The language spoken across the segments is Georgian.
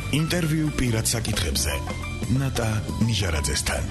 ინტერვიუ პირად საკითხებზე. ნატა ნიჟარაძესთან.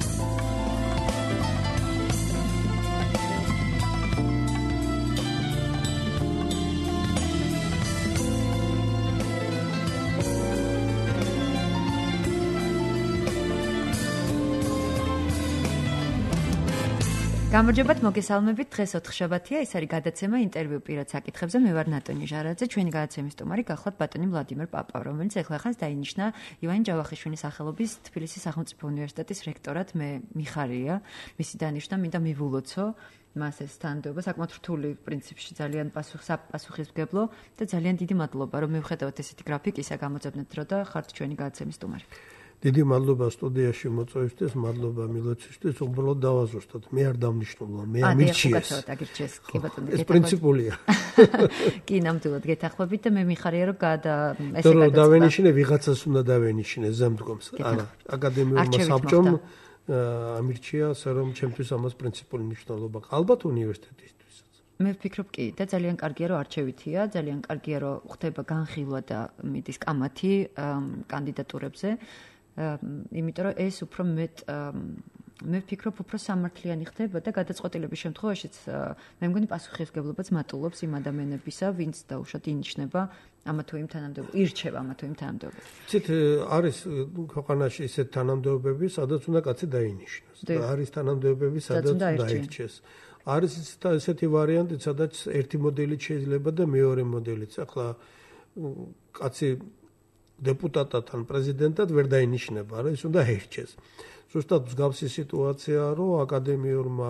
გამარჯობათ, მოგესალმებით. დღეს ოთხშაბათია, ეს არის გადაცემა ინტერვიუ პირად საკითხებზე. მე ვარ ნატა ნიჟარაძე, ჩვენი გადაცემის სტუმარი გახლავთ ბატონი ვლადიმერ პაპა, რომელიც ახლა ხანს დაინიშნა ივანე ჯავახიშვილის სახელობის თბილისის სახელმწიფო უნივერსიტეტის რექტორად. მე მიხარია მისი დანიშვნა, მინდა მივულოცო მას ეს თანამდებობა, საკმაოდ რთული პრინციპში, ძალიან პასუხისმგებლო და ძალიან დიდი მადლობა, რომ მივხედავთ ესეთი გრაფიკისა, გამოძებნეთ დრო და ხართ ჩვენი გადაცემის სტუმარი. დიდი მადლობა სტუდიაში მოწვევისთვის, მადლობა მილოცისთვის, უბრალოდ დავაზუსტოთ. მე არ დამნიშნულა, მე ამირჩიეს. კი ბატონო, ეს პრინციპულია. კი, ნამდვილად გეთანხმებით და მე მიხარია, რომ ესე გადაენიშნე ვიღაცას უნდა დავენიშნე ზემდგომს. არა, აკადემიურმა საბჭომ ამირჩია, რომ ჩემთვის ამას პრინციპული მნიშვნელობა აქვს. ალბათ უნივერსიტეტისთვის. მე ვფიქრობ კი და ძალიან კარგია რომ არჩევითია, ძალიან კარგია რომ ხდება განხილვა და მიდის კამათი კანდიდატურებზე. იმიტომ რომ ეს უფრო მე ვფიქრობ უფრო სამართლიანი ხდება და გადაწყვეტილების შემთხვევაშიც მე მგონი პასუხისმგებლობაც მატულობს იმ ადამიანებისა, ვინც დაუშვათ ინიშნება ამა თუ იმ თანამდებობაზე, ირჩევა ამა თუ იმ თანამდებობაზე. ცით არის ქვეყანაში ისეთ თანამდებობები, სადაც უნდა კაცი დაინიშნოს და არის თანამდებობები, სადაც უნდა დაირჩეს. არის ესეთი ვარიანტი, სადაც ერთი მოდელით შეიძლება და მეორე მოდელით. ახლა კაცი დეპუტატად ან პრეზიდენტად ვერ დაინიშნება, რა ის უნდა აირჩეს. ზუსტად მსგავსი სიტუაციაა, რომ აკადემიურმა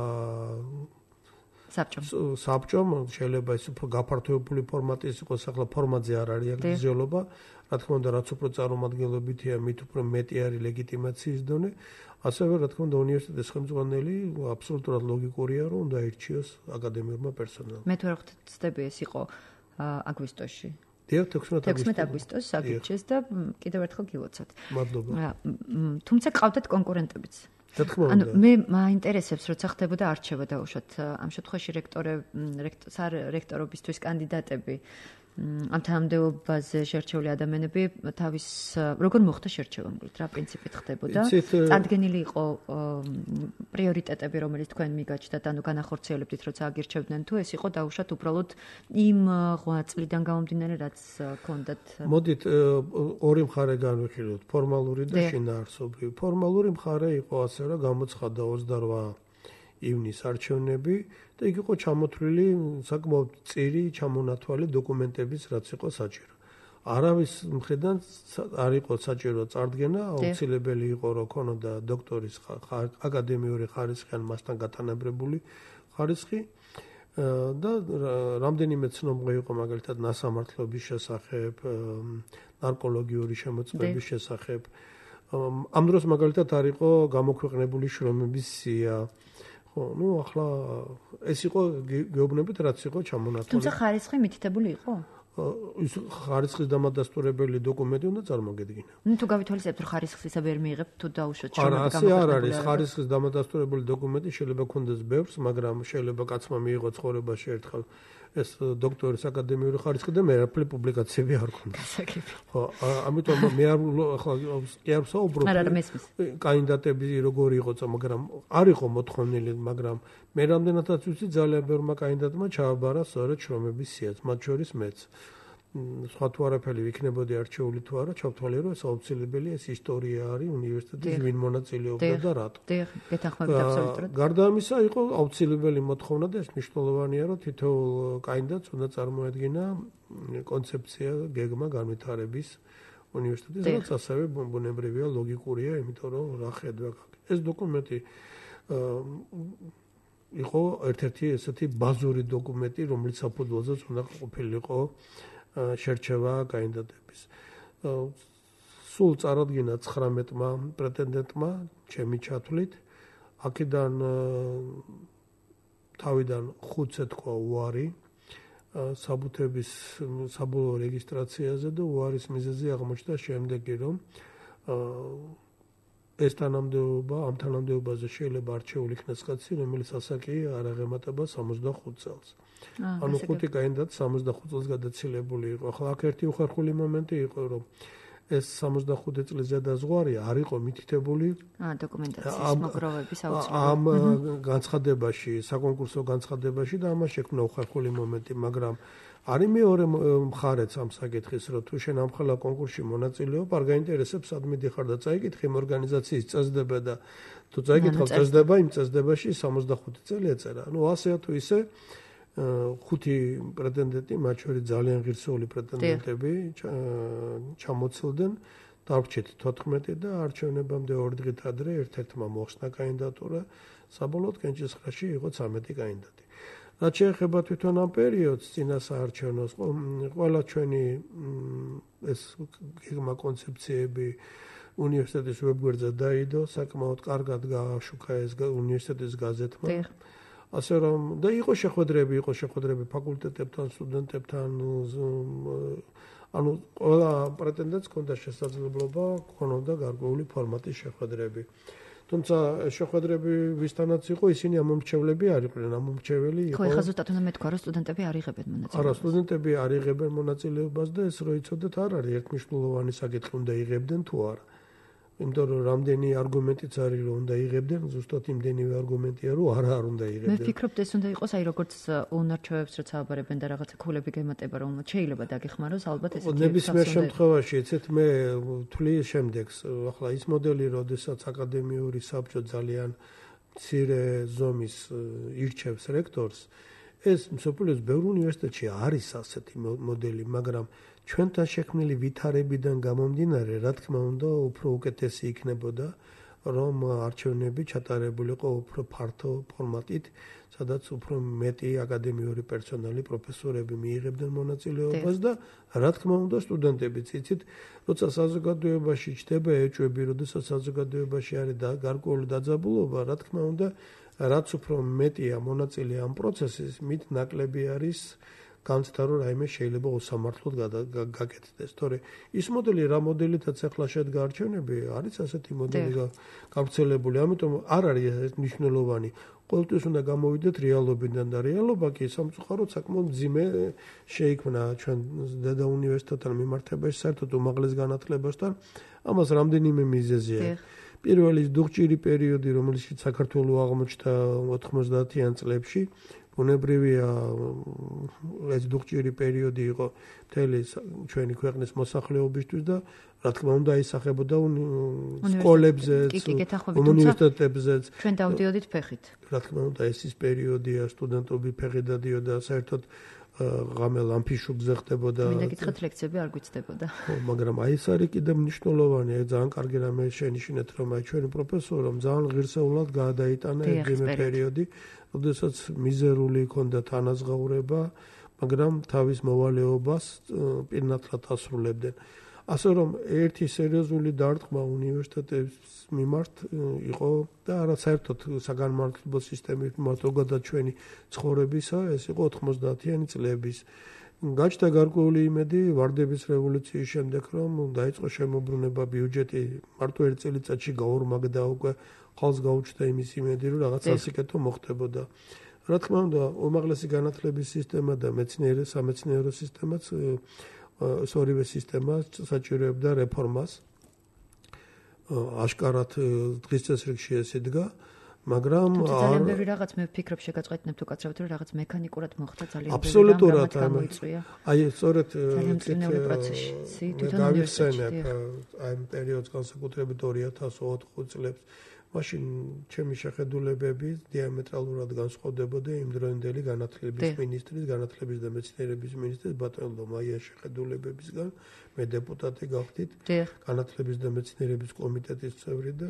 საბჭომ შეიძლება ის უფრო გაფართოებული ფორმატის იყოს, ახლა ფორმატზე არ არის აგრძელობა, რა თქმა უნდა, რაც უფრო წარმომადგენლობითია, მით უფრო მეტი არის ლეგიტიმაციის დონე. ასევე რა თქმა უნდა უნივერსიტეტის ხელმძღვანელი აბსოლუტურად ლოგიკურია რომ უნდა ირჩიოს აკადემიურმა პერსონალმა. მე თუ არ ვხდები ეს იყო აგვისტოში. 16 აგვისტოს აგირჩეს და კიდევ ერთხელ გილოცავთ. მადლობა. თუმცა ყავდათ კონკურენტებიც. რა თქმა უნდა. მე მაინტერესებს როცა ხდებოდა არჩევა დაუშვათ ამ შემთხვევაში რექტორობისთვის კანდიდატები ამ თანამდებობაზე შერჩეული ადამიანები თავის როგორ მოხდა შერჩევა მგლით რა პრინციპით ხდებოდა წარდგენილი იყო პრიორიტეტები რომელიც თქვენ მიგაჩნდათ ანუ განახორციელებდით როცა აგირჩევდნენ თუ ეს იყო დაუშვათ უბრალოდ იმ 8 წლიდან გამომდინარე რაც ჰქონდათ მოდით ორი მხარე განვიხილოთ ფორმალური და შინაარსობრივი ფორმალური მხარე იყო ასე რომ გამოცხადდა 28 ივნის არჩევნები და იქ იყო ჩამოთვლილი საკმაოდ წირი ჩამონათვალი დოკუმენტების რაც იყო საჭირო. არავის მხრიდან არ იყო საჭირო წარდგენა, აუცილებელი იყო რომ ქონოდა დოქტორის აკადემიური ხარისხი ან მასთან გათანაბრებული ხარისხი და რამდენიმე ცნობი იყო მაგალითად ნასამართლობის შესახებ, ნარკოლოგიური შემოწმების შესახებ. ამ დროს მაგალითად არ იყო გამოქვეყნებული შრომების სია ну ახლა ეს იყო გეუბნებით რაც იყო ჩამონათვალი. თუმცა ხარისხი მითითებული იყო? ის ხარისხის დამადასტურებელი დოკუმენტი უნდა წარმოგედგინა. ну თუ გავითვალისწინებთ რომ ხარისხს ისა ვერ მიიღებთ თუ დაუშვათ შრომები გამოქვეყნებული. არ არის ხარისხის დამადასტურებელი დოკუმენტი შეიძლება ქონდეს ბევრს, მაგრამ შეიძლება კაცმა მიიღო ცხოვრებაში ერთხელ ეს დოქტორის აკადემიური ხარისხი და მე პუბლიკაციები არ ქონდა. ხო, ამიტომ მე ახლა კი არ ვსაუბრობ. კანდიდატები როგორი იყო, მაგრამ არ იყო მოთხოვნილი, მაგრამ მე რამდენადაც ვიცი ძალიან ბევრმა კანდიდატმა ჩააბარა სწორედ შრომების სიაც, მათ შორის მეც. სხვა თუ არაფერი იქნებოდი არჩეული თუ არა, ჩავთვალე რომ ეს აუცილებელი ეს ისტორია არის უნივერსიტეტის ვინ მონაწილეობდა და რატო. გეთანხმებით აბსოლუტურად. გარდა ამისა იყო აუცილებელი მოთხოვნა და ეს მნიშვნელოვანია რომ თითოეულ კანდიდატს უნდა წარმოედგინა კონცეფცია, გეგმა განვითარების უნივერსიტეტის, რაც ასევე ბუნებრივია, ლოგიკურია, იმიტომ რომ რა ხედვა გაქვს. ეს დოკუმენტი იყო ერთ-ერთი ესეთი ბაზური დოკუმენტი, რომელიც საფუძველზეც უნდა ყოფილიყო შერჩევა კანდიდატების. სულ წარადგინა 19-მა პრეტენდენტმა ჩემი ჩათვლით. აქედან თავიდან 5-ზე თქვა უარი საბუთების საბოლოო რეგისტრაციაზე და უარის მიზეზი აღმოჩნდა შემდეგი რომ ეს თანამდებობა ამ თანამდებობაზე შეიძლება არჩეული იქნას კაცი რომელიც ასაკი არ აღემატება 65 წელს. ანუ 5 კანდიდატი 65 წელს გადაცილებული იყო. ახლა აქ ერთი უხერხული მომენტი იყო რომ ეს 65 წლის ზედაზღვარი არ იყო მითითებული დოკუმენტაციის მოგროვების აუცილებლად ამ განცხადებაში, საკონკურსო განცხადებაში და ამას შექმნა უხერხული მომენტი, მაგრამ არის მეორე მხარეც ამ საკითხის, რომ თუ შენ ამ ხელა კონკურსში მონაწილეობ, არ გაინტერესებს სად მიდიხარ და წაიკითხე იმ ორგანიზაციის წესდება და თუ წაიკითხავ წესდება, იმ წესდებაში 65 წელი ეწერა. ანუ ასე თუ ისე 5 პრეტენდენტი, მათ შორის ძალიან ღირსეული პრეტენდენტები ჩამოცილდნენ, დარჩით 14 და არჩევნებამდე 2 დღით ადრე ერთ-ერთმა მოხსნა კანდიდატურა, საბოლოოდ კენჭისყრაში იყო 13 კანდიდატი. რაც შეეხება თვითონ ამ პერიოდს, წინასაარჩევნოს, ყველა ჩვენი ეს გეგმა კონცეფციები უნივერსიტეტის ვებგვერდზე დაიდო, საკმაოდ კარგად გააშუქა ეს უნივერსიტეტის გაზეთმა. ასე რომ და იყო შეხვედრები ფაკულტეტებთან, სტუდენტებთან, ანუ ყველა პრეტენდენტს ჰქონდა შესაძლებლობა ქონოდა გარკვეული ფორმატის შეხვედრები. თუმცა შეხვედრები ვისთანაც იყო, ისინი ამომრჩევლები არ იყვნენ, ამომრჩეველი იყო. ხო, ეხლა ზუსტად უნდა მეთქვა, რომ სტუდენტები არ იღებენ მონაწილეობას. არა, სტუდენტები არ იღებენ მონაწილეობას და ეს რო იცოდეთ, არ არის ერთმნიშვნელოვანი საკითხი, უნდა იღებდნენ თუ არა. იმიტომ რომ რამდენი არგუმენტიც არის რომ უნდა იღებდნენ, ზუსტად იმდენივე არგუმენტია რომ არ უნდა იღებდნენ. მე ვფიქრობ, ეს უნდა იყოს აი როგორც უნარჩვევებს რაც ააბარებენ და რაღაცა ქულები გემატება რომ შეიძლება დაგეხმაროს, ალბათ ესეთი ნებისმიერ შემთხვევაში, ეცეთ მე ვთვლი შემდეგს, ახლა ის მოდელი, როდესაც აკადემიური საბჭო ძალიან მცირე ზომის ირჩევს რექტორს, ეს მსოფლიოს ბევრ უნივერსიტეტში არის ასეთი მოდელი, მაგრამ ჩვენთან შექმნილი ვითარებიდან გამომდინარე, რა თქმა უნდა, უფრო უკეთესი იქნებოდა, რომ არჩევნები ჩატარებულიყო უფრო ფართო ფორმატით, სადაც უფრო მეტი აკადემიური პერსონალი, პროფესორები მიიღებდნენ მონაწილეობას და რა თქმა უნდა, სტუდენტებიც იცით, როცა საზოგადოებაში ჩდება ეჭვები, როდესაც საზოგადოებაში არის გარკვეული დაძაბულობა, რა თქმა უნდა, რაც უფრო მეტია მონაწილე ამ პროცესის, მით ნაკლები არის განცდა რომ რაიმე შეიძლება უსამართლოდ გაკეთდეს. თორე ის მოდელი რა მოდელითაც ახლა შედგა არჩევნები, არის ასეთი მოდელი გავრცელებული, ამიტომ არ არის ეს მნიშვნელოვანი. ყოველთვის უნდა გამოვიდეთ რეალობიდან და რეალობა კი სამწუხაროდ საკმაოდ მძიმე შეიქმნა ჩვენ დედა უნივერსიტეტთან მიმართებაში, საერთოდ უმაღლეს განათლებასთან. ამას რამდენიმე მიზეზი აქვს. პირველი დუღჭირი პერიოდი, რომელშიც საქართველოს აღმოჩნდა 90-იან წლებში, უნებრივია ეს დუღჭირი პერიოდი იყო მთელი ჩვენი ქვეყნის მოსახლეობისთვის და რა თქმა უნდა ისახებოდა სკოლებზეც, უნივერსიტეტებზეც. ჩვენ დავდიოდით ფეხით. რა თქმა უნდა ეს ის პერიოდია, სტუდენტები ფეხით დადიოდა, საერთოდ ღამე ლამფიშუბზე ხდებოდა. მინდა გითხრათ ლექციები არ გვიცდებოდა. ხო, მაგრამ აი ეს არის კიდევ მნიშვნელოვანი, ძალიან კარგი რამე შენიშნეთ, რომ აი ჩვენი პროფესორამ ძალიან ღირსეულად გადაიტანა ეგრევე პერიოდი, როდესაც მიზერული ჰქონდა თანაზღაურება, მაგრამ თავის მოვალეობას პირნათლად ასრულებდნენ. ასე რომ ერთი სერიოზული დარტყმა უნივერსიტეტების მიმართ იყო და არა საერთოდ საგანმანათლებლო სისტემის მიმართ, როგორც ჩვენი ცხოვრებისა, ეს იყო 90-იანი წლების. გაჩნდა გარკვეული იმედი ვარდების რევოლუციის შემდეგ, რომ დაიწყო შემოbrunება ბიუჯეტი მარტო ერთ წელიწადში გაორმაგდა უკვე ხალხს გაუჩნდა იმის იმედი, რომ რაღაც სასიკეთო მოხდებოდა. რა თქმა უნდა, უმაღლესი განათლების სისტემა და სამეცნიერო სისტემაც ორივე სისტემა საჭიროებდა რეფორმას. აშკარად დღის წესრიგში ეს იდგა, მაგრამ ძალიან ბევრი რაღაც მე ვფიქრობ შეგაწყვეტნებთ უკაცრავად რომ რაღაც მექანიკურად მოხდა ძალიან ბევრი აბსოლუტურად გამოიწვია. აი სწორედ ძალიან პროცესი თვითონ უნივერსიტეტში. აი პერიოდს განსაკუთრებით 2004 წლებს მაშინ ჩემი შეხედულებები დიამეტრალურად განსხვავდებოდა იმ დროინდელი განათლების მინისტრის, განათლების და მეცნიერების მინისტრის ბატონ ლომაიას შეხედულებებისგან. მე დეპუტატი გავხდით, განათლების და მეცნიერების კომიტეტის წევრი და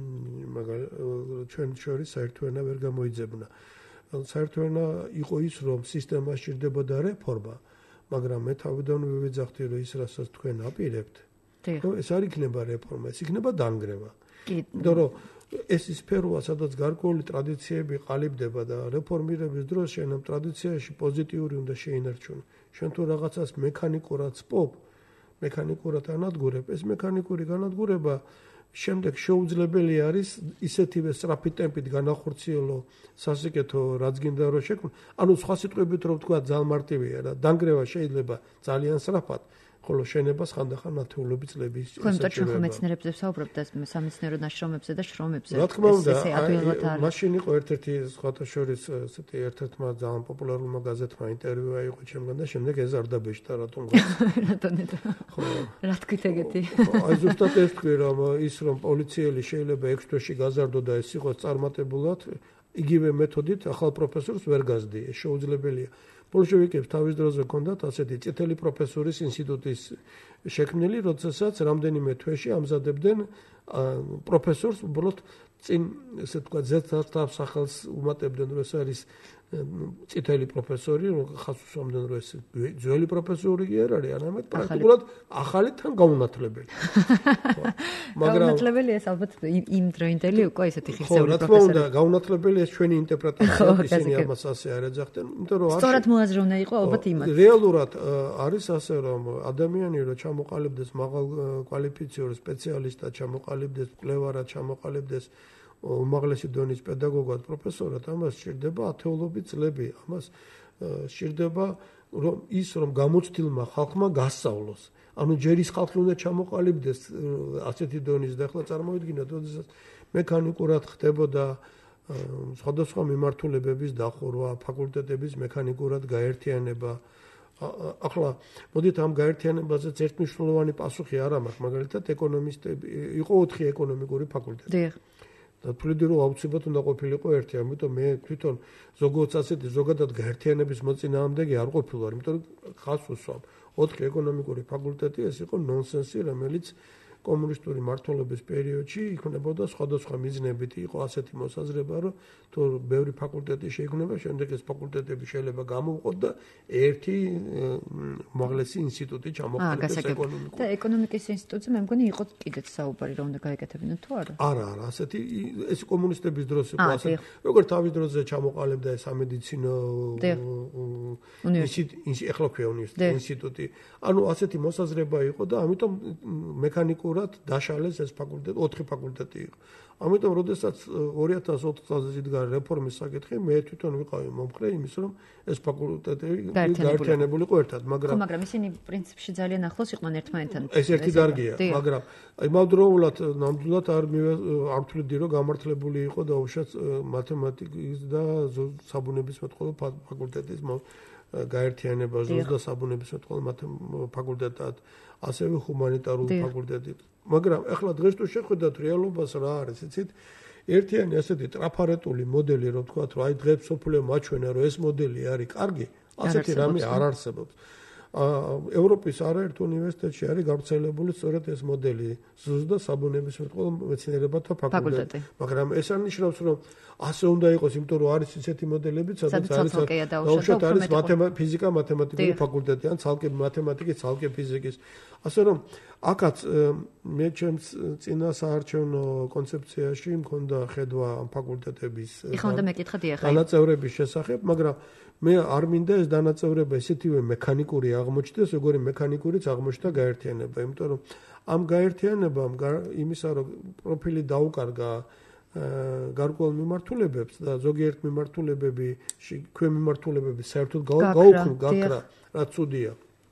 ჩვენ შორის საერთო ენა ვერ გამოიძებნა. საერთო ენა იყო ის, რომ სისტემა სჭირდებოდა რეფორმა, მაგრამ მე თავიდანვე ვიძახდი, რომ ის რასაც თქვენ აპირებთ, ეს არ იქნება რეფორმა, ეს იქნება დანგრევა. იმიტომ რომ ეს სფეროა, სადაც გარკვეული ტრადიციები ყალიბდება და რეფორმირების დროს შენ ამ ტრადიციაში პოზიტიური უნდა შეინარჩუნო. შენ თუ რაღაცას მექანიკურად სპობ, მექანიკურად ანადგურებ, ეს მექანიკური განადგურება შემდეგ შეუძლებელი არის ისეთივე სწრაფი ტემპით განახორციელო სასიკეთო რაც გინდა რომ შექმნო. ანუ სხვა სიტყვებით რომ ვთქვა, ძალიან მარტივია და დანგრევა შეიძლება ძალიან სწრაფად, ხოლო შენებას ხანდახან ათეულობით წლები ხო, იმიტომ რომ ხო მეცნიერებზე ვსაუბრობთ და სამეცნიერო ნაშრომებზე და შრომებზე. რა თქმა უნდა, მაშინ იყო ერთ-ერთი სხვათა შორის ესეთი ერთ-ერთმა ძალიან პოპულარულმა გაზეთმა ინტერვიუ აიღო ჩემგან და შემდეგ ეზარდა ბეჭდა რატომ რატონედა. ხო. რა თქვით ეგეთი? აი ზუსტად ეს თქვი რომ ის რომ პოლიციელი შეიძლება 6 თვეში გაზარდო და ეს იყოს წარმატებულად იგივე მეთოდით ახალ პროფესორს ვერ გაზდია, შეუძლებელია. ბოლშევიკებს თავის დროზე ჰქონდათ ასეთი წითელი პროფესორის ინსტიტუტის შექმნილი, როდესაც რამდენიმე თვეში ამზადებდნენ პროფესორს, უბრალოდ წინ ესე თქვა ზედსახელს სახელს უმატებდნენ, რომ ეს არის წითელი პროფესორი, რომ ხას უსვამდნენ, რომ ეს ძველი პროფესორი კი არ არის, არამედ პრაქტიკულად ახალი თან გაუნათლებელი. მაგრამ გაუნათლებელი ეს ალბათ იმ დროინდელი უკვე ესეთი ხისეული პროფესორი. ხო, რა თქმა უნდა, გაუნათლებელი ეს ჩვენი ინტერპრეტაცია, ისინი ამას ასე არ ეძახდნენ, იმიტომ რომ სწორად მოაზროვნა იყო ალბათ იმას. რეალურად არის ასე, რომ ადამიანი რომ ჩამოყალიბდეს მაღალ კვალიფიციურ სპეციალისტად, ჩამოყალიბდეს მკვლევარად, ჩამოყალიბდეს უმაღლესი დონის პედაგოგად, პროფესორად, ამას სჭირდება ათეულობით წლები. ამას სჭირდება რომ ის რომ გამოცდილმა ხალხმა გასწავლოს. ანუ ჯერ ის ხალხი უნდა ჩამოყალიბდეს ასეთი დონის და ახლა წარმოვიდგინოთ, როდესაც მექანიკურად ხდებოდა სხვადასხვა მიმართულებების დახურვა, ფაკულტეტების მექანიკურად გაერთიანება. ახლა მოდით ამ გაერთიანებაზეც ერთმნიშვნელოვანი პასუხი არ აქვს, მაგალითად ეკონომისტები, იყო 4 ეკონომიკური ფაკულტეტი. დიახ. და თვლიდი რომ აუცილებლად უნდა ყოფილიყო ერთი, ამიტომ მე თვითონ ზოგადად ასეთი ზოგადად გაერთიანების მოწინააღმდეგე არ ყოფილვარ, იმიტომ რომ ხას უსვამ 4 ეკონომიკური ფაკულტეტი ეს იყო ნონსენსი, რომელიც კომუნისტური მმართველობის პერიოდში იქნებოდა სხვადასხვა მიზნებით, იყო ასეთი მოსაზრება, რომ თუ ბევრი ფაკულტეტი შეიქმნება, შემდეგ ეს ფაკულტეტები შეიძლება გამოვყოთ და ერთი უმაღლესი ინსტიტუტი ჩამოყალიბდეს ეკონომიკურ. და ეკონომიკის ინსტიტუტზე მე მგონი იყო კიდეც საუბარი, რომ უნდა გაეკეთებინათ თუ არა? არა, ასეთი ეს კომუნისტების დროს იყო ასეთი. როგორც თავის დროზე ჩამოყალიბდა ეს სამედიცინო ეხლა ქვია ინსტიტუტი. ანუ ასეთი მოსაზრება იყო და ამიტომ მექანიკურ დაშალეს ეს ფაკულტეტი, 4 ფაკულტეტი იყო. ამიტომ, როდესაც 2004 წელს იდგა რეფორმის საკითხი, მე თვითონ ვიყავი მომხრე იმის, რომ ეს ფაკულტეტები გაერთიანებულიყო ერთად, მაგრამ მაგრამ ისინი პრინციპში ძალიან ახლოს იყვნენ ერთმანეთთან. ეს ერთი დარგია, მაგრამ იმავდროულად ნამდვილად არ ვთვლიდი, რომ გამართლებული იყო დაუშვათ მათემატიკის და საბუნებისმეტყველო ფაკულტეტის გაერთიანება, ზუსტად საბუნებისმეტყველო ფაკულტეტად, ასევე ჰუმანიტარული ფაკულტეტი. მაგრამ ახლა დღეს თუ შეხვდათ რეალობას რა არის, იცით? ერთიანი ასეთი ტრაფარეტული მოდელი, რომ თქვათ, რომ აი დღეს სოფლიო მაჩვენა, რომ ეს მოდელი არის კარგი, ასეთი რამე არ არსებობს. ევროპის არაერთ უნივერსიტეტში არის გავრცელებული სწორედ ეს მოდელი, ზუსტად საბუნებისმეტყველო მეცნიერებათა ფაკულტეტი. მაგრამ ეს არ ნიშნავს, რომ ასე უნდა იყოს, იმიტომ რომ არის ისეთი მოდელები, სადაც არის ფიზიკა, მათემატიკური ფაკულტეტი, ან ცალკე მათემატიკის, ცალკე ფიზიკის. ასე რომ აქაც მე ჩემს წინა საარჩევნო კონცეფციაში მქონდა ხედვა ამ ფაკულტეტების დანაწევრების შესახებ, მაგრამ მე არ მინდა ეს დანაწევრება ესეთივე მექანიკური აღმოჩნდეს, როგორი მექანიკურიც აღმოჩნდა გაერთიანება, იმიტომ რომ ამ გაერთიანებამ იმისა რომ პროფილი დაუკარგა გარკვეულ მიმართულებებს და ზოგიერთ მიმართულებებში ქვემიმართულებები საერთოდ გაუქმდა, რაც ცუდია.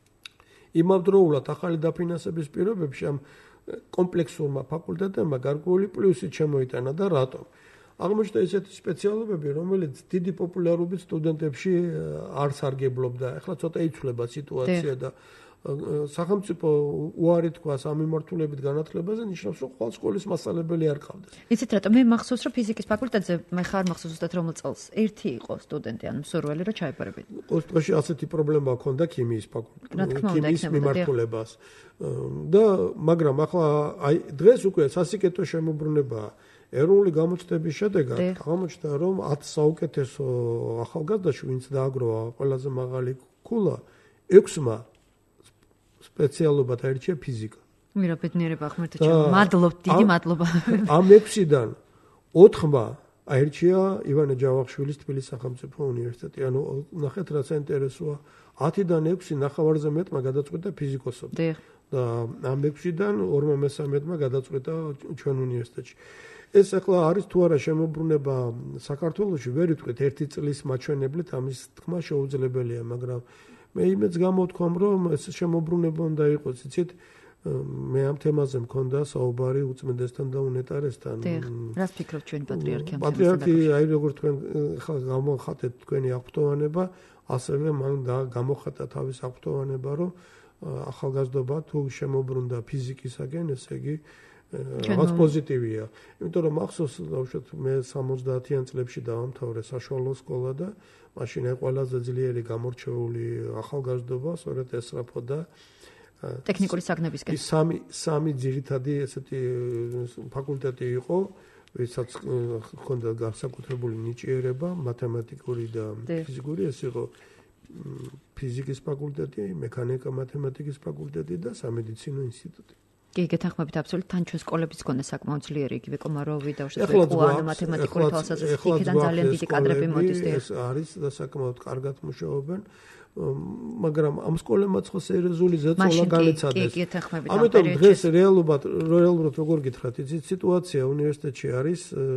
იმავდროულად ახალი დაფინანსების პირობებში ამ კომპლექსურმა ფაკულტეტებმა გარკვეული პლუსი შემოიტანა და რატომ? აღმოჩნდა ესეთი სპეციალობები, რომელიც დიდი პოპულარობით სტუდენტებში არ სარგებლობდა. ახლა ცოტა იცვლება სიტუაცია და სახელმწიფო უარი თქვას ამ მიმართულებით განათლებაზე, ნიშნავს, რომ ყოველ სკოლის მასწავლებელი არ ყავდეს. იცით რატომ? მე მახსოვს, რომ ფიზიკის ფაკულტეტზე მე ხარ მახსოვს ზუსტად რომელ წელს ერთი იყო სტუდენტი, ანუ მსურველი რომ ჩაებარებინა. ყოველ დღეში ასეთი პრობლემა ჰქონდა ქიმიის ფაკულტეტში, ქიმიის მიმართულებას. და მაგრამ ახლა აი დღეს უკვე სასიკეთო შემოbrunებაა. ეროვნული გამოცდების შედეგად აღმოჩნდა, რომ 10 საუკეთესო ახალგაზრდაში, ვინც დააგროვა ყველაზე მაღალი ქულა, 6-მა სპეციალობად აირჩია ფიზიკა. მირა ბედნიერება ხმერთო ჩემო. მადლობთ, დიდი მადლობა. ამ 6-დან 4-მა აირჩია ივანე ჯავახიშვილის თბილისის სახელმწიფო უნივერსიტეტი. ანუ ნახეთ რა საინტერესოა. 10-დან 6 ნახევარზე მეტმა გადაწყვიტა ფიზიკოსობა. და ამ 6-დან 2/3-მა გადაწყვიტა ჩვენ უნივერსიტეტში. ეს ახლა არის თუ არა შემოbrunება საქართველოში, ვერ ვიტყვით 1 წლის მაჩვენებლით ამის თქმა შეუძლებელია, მაგრამ მე იმედს გამოთქვამ, რომ ეს შემოbrunება უნდა იყოს, იცით, მე ამ თემაზე მქონდა საუბარი უწმიდესთან და უნეტარესთან. რას ფიქრობთ ჩვენ პატრიარქი ამ თემაზე? პატრიარქი, აი როგორ თქვენ გამოხატეთ თქვენი აღფრთოვანება, ასევე მან გამოხატა თავის აღფრთოვანება, რომ ახალგაზრდობა თუ შემოbrunდა ფიზიკისაგან, ესე იგი რაღაც პოზიტივია. იმიტომ რომ ახსოვს, ბავშვად, მე 70-იან წლებში დავამთავრე საშუალო სკოლა და მაშინ ყველაზე ძლიერი გამორჩეული ახალგაზრდობა სწორედ ესწრაფოდა ტექნიკური საგნებისკენ. სამი ძირითადი ესეთი ფაკულტეტი იყო, ვისაც ჰქონდა განსაკუთრებული ნიჭიერება, მათემატიკური და ფიზიკური, ეს იყო ფიზიკის ფაკულტეტი, მექანიკა მათემატიკის ფაკულტეტი და სამედიცინო ინსტიტუტი. კი, გეთანხმებით აბსოლუტურად, თან ჩვენ სკოლების გქონდა საკმაოდ ძლიერი, იგივე კომაროვი და უშუალოდ მათემატიკური თვალსაზრისით იქიდან ძალიან დიდი კადრები მოდის. ეს არის და საკმაოდ კარგად მუშაობენ. მაგრამ ამ სკოლებმაც ხო სერიოზული ზეწოლა განიცადეს. ამიტომ დღეს რეალურად როგორ გითხრათ, იცით, სიტუაცია უნივერსიტეტში არის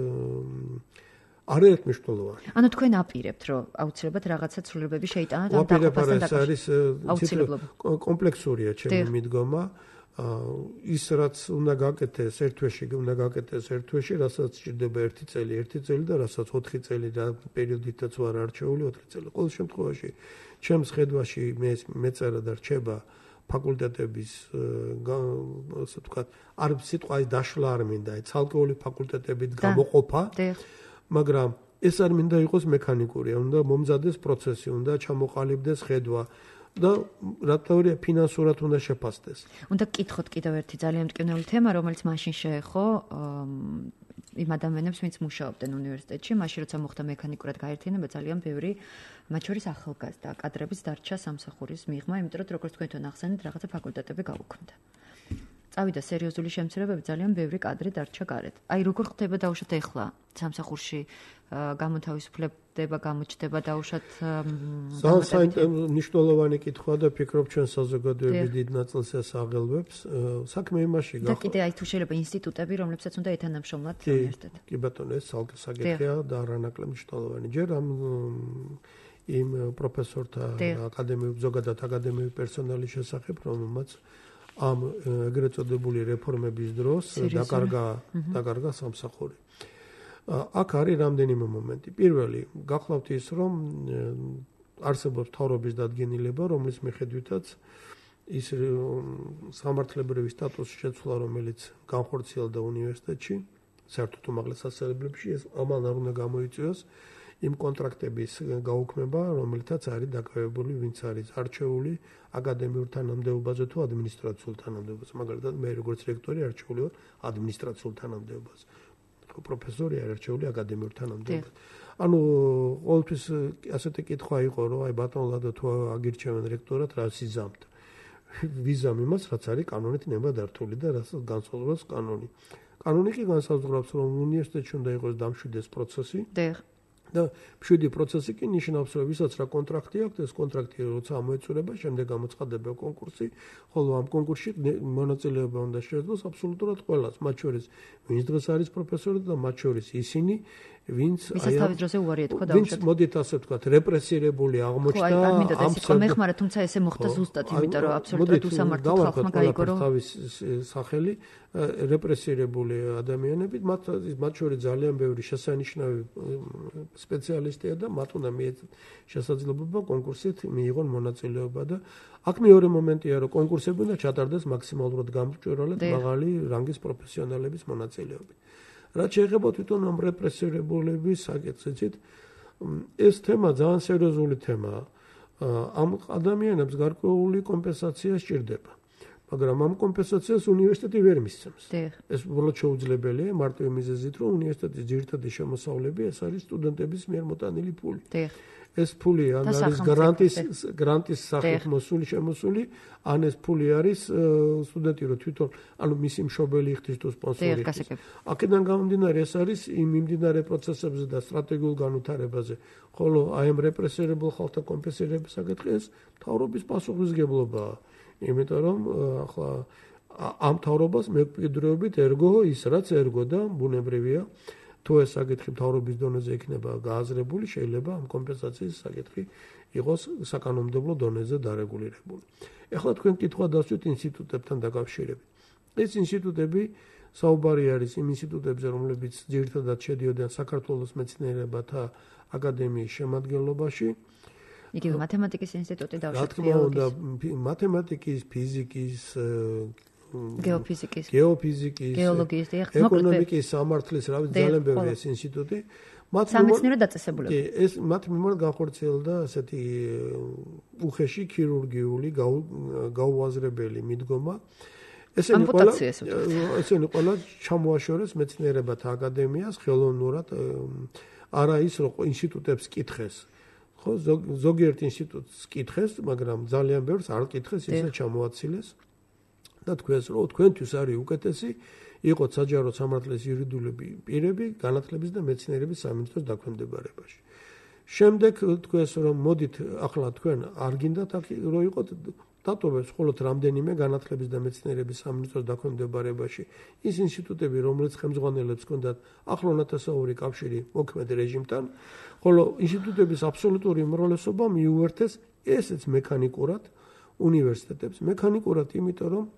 არაერთ მნიშვნელოვანი. ანუ თქვენ აპირებთ, რომ აუცილებლად რაღაცა ცვლილებები შეიტანოთ ამ დაყოფასთან დაკავშირებით. კომპლექსურია ჩემი მიდგომა. ის რაც უნდა გაკეთდეს ერთ თვეში, რასაც სჭირდება 1 წელი და რასაც 4 წელი და პერიოდითაც ვარ არჩეული 4 წელი. ყოველ შემთხვევაში ჩემს ხედვაში მეწერა და რჩება ფაკულტეტების ასე ვთქვათ, არ სიტყვა დაშლა არ მინდა, ცალკეული ფაკულტეტებით გამოყოფა, მაგრამ ეს არ მინდა იყოს მექანიკური, უნდა მომზადეს პროცესი, უნდა ჩამოყალიბდეს ხედვა და რა თქმა ფინანსურად უნდა შეფასდეს. უნდა გკითხოთ კიდევ ერთი ძალიან მტკივნეული თემა, რომელიც მაშინ შეეხო იმ ადამიანებს, ვინც მუშაობდნენ უნივერსიტეტში, მაშინ როცა მოხდა მექანიკურად გაერთიანება, ძალიან ბევრი, მათ შორის ახალგაზრდა კადრების დარჩა სამსახურის მიღმა, იმიტომ რომ როგორც თქვენ ახსენეთ, რაღაცა ფაკულტეტები გაუქმდა. წავიდა სერიოზული შემცირებები, ძალიან ბევრი კადრი დარჩა გარეთ. აი როგორ ხდება დაუშვათ ახლა სამსახურში გამოთავისუფლდება, გამოჩნდება დაუშვათ მნიშვნელოვანი კითხვა და ფიქრობ ჩვენ საზოგადოების დიდ ნაწილს ეს აღელვებს. საქმე იმაში და კიდე აი თუ შეიძლება ინსტიტუტები, რომლებსაც უნდა ეთანამშრომლოთ უნივერსიტეტი. კი ბატონო, ეს ცალკე საკითხია და არანაკლებ მნიშვნელოვანი. ჯერ იმ პროფესორთა ზოგადად აკადემიური პერსონალის შესახებ, რომელმაც ამ ეგრეთ წოდებული რეფორმების დროს დაკარგა სამსახური. აქ არის რამდენიმე მომენტი. პირველი, გახლავთ ის, რომ არსებობს მთავრობის დადგენილება, რომლის მიხედვითაც ის სამართლებრივი სტატუსის შეცვლა, რომელიც განხორციელდა უნივერსიტეტში, საერთოდ უმაღლეს სასწავლებლებში, ეს ამან არ უნდა გამოიწვიოს იმ კონტრაქტების გაუქმება, რომელთაც არის დაკავებული, ვინც არის არჩეული აკადემიურ თანამდებობაზე თუ ადმინისტრაციულ თანამდებობაზე. მაგალითად, მე როგორც რექტორი არჩეული ვარ ადმინისტრაციულ თანამდებობაზე. პროფესორი არ არჩეული აკადემიურ თანამდებობაზე. ანუ ყოველთვის ასეთი კითხვა იყო, რომ აი ბატონ ლადო თუ აგირჩევენ რექტორად, რა სიზამთ? ვიზამ იმას, რაც არის კანონით ნებადართული და რასაც განსაზღვრავს კანონი. კანონი კი განსაზღვრავს, რომ უნივერსიტეტში უნდა იყოს დამშვიდეს პროცესი. და მშვიდი პროცესი კი ნიშნავს, რომ ვისაც რა კონტრაქტი აქვს, ეს კონტრაქტი როცა ამოეწურება, შემდეგ გამოცხადდება კონკურსი, ხოლო ამ კონკურსში მონაწილეობა უნდა შეძლოს აბსოლუტურად ყველას, მათ შორის ვინც დღეს არის პროფესორი და მათ შორის ისინი, ვინც თავის დროზე უარი ეთქვა დაუშვათ. მოდით ასე ვთქვათ, რეპრესირებული აღმოჩნდა ამ მეხმარა, თუმცა ესე მოხდა ზუსტად, იმიტომ რომ აბსოლუტურად უსამართლოდ ხალხმა გაიგო, რომ თავის სახელი რეპრესირებული ადამიანები, მათ შორის ძალიან ბევრი შესანიშნავი სპეციალისტია და მათ უნდა მიეცათ შესაძლებლობა კონკურსით მიიღონ მონაწილეობა და აქ მეორე მომენტია, რომ კონკურსები უნდა ჩატარდეს მაქსიმალურად გამჭვირვალედ მაღალი რანგის პროფესიონალების მონაწილეობით. რაც შეეხება თვითონ ამ რეპრესირებულების საკითხს, ეს თემა ძალიან სერიოზული თემაა. ამ ადამიანებს გარკვეული კომპენსაცია სჭირდება. მაგრამ ამ კომპენსაციას უნივერსიტეტი ვერ მისცემს. ეს უბრალოდ შეუძლებელია მარტივი მიზეზით, რომ უნივერსიტეტის ძირითადი შემოსავლები ეს არის სტუდენტების მიერ მოტანილი ფული. ეს ფული ან არის გრანტის სახით შემოსული, ან ეს ფული არის სტუდენტი რო თვითონ, ანუ მისი მშობელი იხდის თუ სპონსორი იხდის. აქედან გამომდინარე ეს არის იმ მიმდინარე პროცესებზე და სტრატეგიულ განვითარებაზე. ხოლო აი ამ რეპრესირებულ ხალხთა კომპენსირების საკითხი ეს მთავრობის პასუხისმგებლობაა. იმიტომ რომ ახლა ამ მთავრობას მემკვიდრეობით ერგო ის რაც ერგო და ბუნებრივია თუ ეს საკითხი მთავრობის დონეზე იქნება გააზრებული, შეიძლება ამ კომპენსაციის საკითხი იყოს საკანონმდებლო დონეზე დარეგულირებული. ეხლა თქვენ კითხვა დასვით ინსტიტუტებთან დაკავშირებით. ეს ინსტიტუტები საუბარი არის იმ ინსტიტუტებზე, რომლებიც ძირითადად შედიოდნენ საქართველოს მეცნიერებათა აკადემიის შემადგენლობაში. იგივე მათემატიკის ინსტიტუტი და რა თქმა უნდა, მათემატიკის, ფიზიკის, გეოფიზიკის, გეოლოგიის, ეკონომიკის, სამართლის, რა ვიცი, ძალიან ბევრი ეს ინსტიტუტი. სამეცნიერო დაწესებულება. ეს მათ მიმართ განხორციელდა ასეთი უხეში ქირურგიული გაუაზრებელი მიდგომა. ესენი ყველა ჩამოაშორეს მეცნიერებათა აკადემიას ხელოვნურად არა ის რომ ინსტიტუტებს კითხეს. ხო, ზოგიერთ ინსტიტუტს კითხეს, მაგრამ ძალიან ბევრს არ კითხეს, ისე ჩამოაცილეს. და თქვენს რომ თქვენთვის არის უკეთესი იყო საჯარო სამართლის იურიდიული პირები განათლების და მეცნიერების სამინისტროს დაქვემდებარებაში. შემდეგ თქვენს რომ მოდით ახლა თქვენ არ გინდათ რომ იყოთ დატოვებს მხოლოდ რამდენიმე განათლების და მეცნიერების სამინისტროს დაქვემდებარებაში ის ინსტიტუტები, რომლებიც ხელმძღვანელებს ჰქონდათ ახლონათესაური კავშირი მოქმედ რეჟიმთან, ხოლო ინსტიტუტების აბსოლუტური უმრავლესობა მიუერთეს ესეც მექანიკურად უნივერსიტეტებს. მექანიკურად, იმიტომ რომ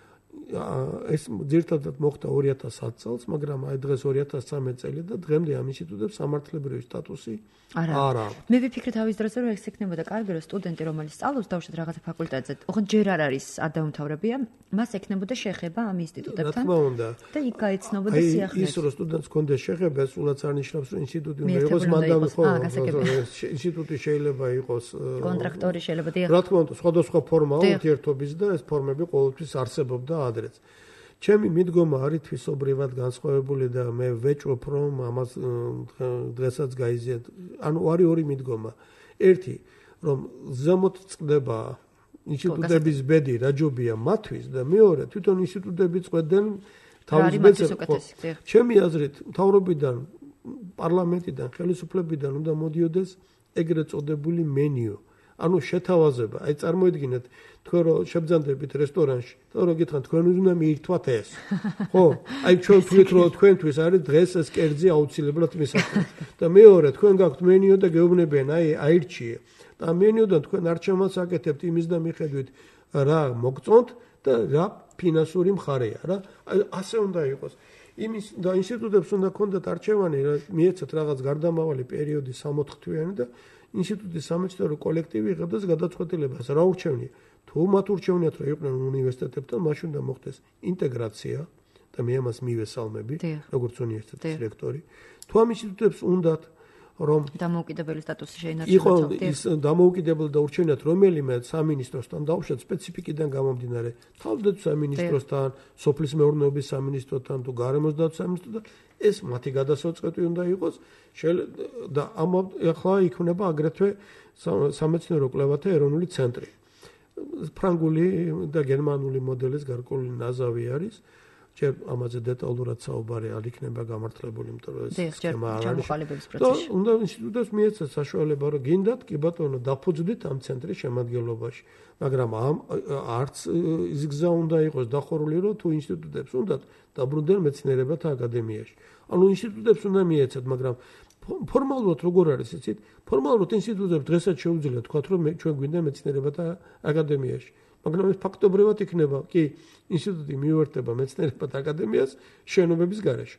ეს ძირთადად მოხდა 2010 წელს, მაგრამ აი დღეს 2013 წელი და დღემდე ამ ინსტიტუტებს სამართლებრივი სტატუსი არ აქვს. მე ვიფიქრე თავის დროზე, რომ ეს ექნებოდა კარგი, რომ სტუდენტი, რომელიც სწავლობს დავუშვათ რაღაცა ფაკულტეტზე, ოღონდ ჯერ არ არის არ დაუმთავრებია, მას ექნებოდა შეხება ამ ინსტიტუტებთან. რა თქმა უნდა. და იქ გაიცნობოდა სიახლეები. ის რომ სტუდენტს ჰქონდეს შეხება, ეს სულაც არ ნიშნავს, რომ ინსტიტუტი უნდა იყოს მანდამი ხო, ინსტიტუტი შეიძლება იყოს კონტრაქტორი შეიძლება და რა თქმა უნდა, სხვადასხვა ფორმა ურთიერთობის და ეს ფორმები ყოველთვის არსებობდა ადრეც. ჩემი მიდგომა არის თვისობრივად განსხვავებული და მე ვეჭვობ, რომ ამას დღესაც გაიზიათ. ანუ არის ორი მიდგომა. ერთი, რომ ზემოთ წყდება ინსტიტუტების ბედი, რაჯობია მათთვის და მეორე, თვითონ ინსტიტუტები წყვეტენ თავის ბედს. ჩემი აზრით, მთავრობიდან, პარლამენტიდან, ხელისუფლებიდან უნდა მოდიოდეს ეგრეთ წოდებული მენიუ. ანუ შეთავაზება. აი წარმოიდგინეთ, თქვენ რო შებძანდებით რესტორანში, და რო გითხრათ, თქვენ უნდა მიირთვათ ეს. ხო? აი ჩვენ ვთქვით, რომ თქვენთვის არის დღეს ეს კერძი აუცილებლად მისაღები. და მეორე, თქვენ გაქვთ მენიუ და გეუბნებიან, აი აირჩიე. და მენიუდან თქვენ არჩევანს აკეთებთ იმის და მიხედვით რა მოგწონთ და რა ფინანსური მხარეა, რა. აი ასე უნდა იყოს. იმის და ინსტიტუტებს უნდა ქონდეთ არჩევანი, მიეცათ რაღაც გარდამავალი პერიოდი 60 თვიანი და ინსტიტუტის სამეცნიერო კოლექტივი იღებდეს გადაწყვეტილებას რა ურჩევნია. თუ მათ ურჩევნიათ რომ იყვნენ უნივერსიტეტებთან, მაშინ უნდა მოხდეს ინტეგრაცია და მე ამას მივესალმები, როგორც უნივერსიტეტის რექტორი. თუ ამ ინსტიტუტებს უნდათ რომ დამოუკიდებელი სტატუსი შეინარჩუნოს. იყო ის დამოუკიდებელი და ურჩევნიათ რომელიმე სამინისტროსთან დაუშვათ სპეციფიკიდან გამომდინარე, თავდაცვის სამინისტროსთან, სოფლის მეურნეობის სამინისტროსთან თუ გარემოს დაცვის სამინისტროსთან, ეს მათი გადასაწყვეტი უნდა იყოს და ახლა იქნება აგრეთვე სამეცნიერო კვლევათა ეროვნული ცენტრი. ფრანგული და გერმანული მოდელის გარკვეული ნაზავი არის. ჯერ ამაზე დეტალურად საუბარი არ იქნება გამართლებული, იმიტომ რომ ეს სქემა არ არის. უნდა ინსტიტუტებს მიეცათ საშუალება, რომ გინდათ, კი ბატონო, დაფუძვდით ამ ცენტრის შემადგენლობაში. მაგრამ არც ის გზა უნდა იყოს დახურული, რომ თუ ინსტიტუტებს უნდათ დაბრუნდნენ მეცნიერებათა აკადემიაში. ანუ ინსტიტუტებს უნდა მიეცათ, მაგრამ ფორმალურად როგორ არის იცით? ფორმალურად ინსტიტუტებს დღესაც შეუძლიათ თქვათ, რომ ჩვენ გვინდა მეცნიერებათა აკადემიაში. მაგრამ ეს ფაქტობრივად იქნება, კი, ინსტიტუტი მიუერთდება მეცნიერებათა აკადემიას შენობების გარეშე.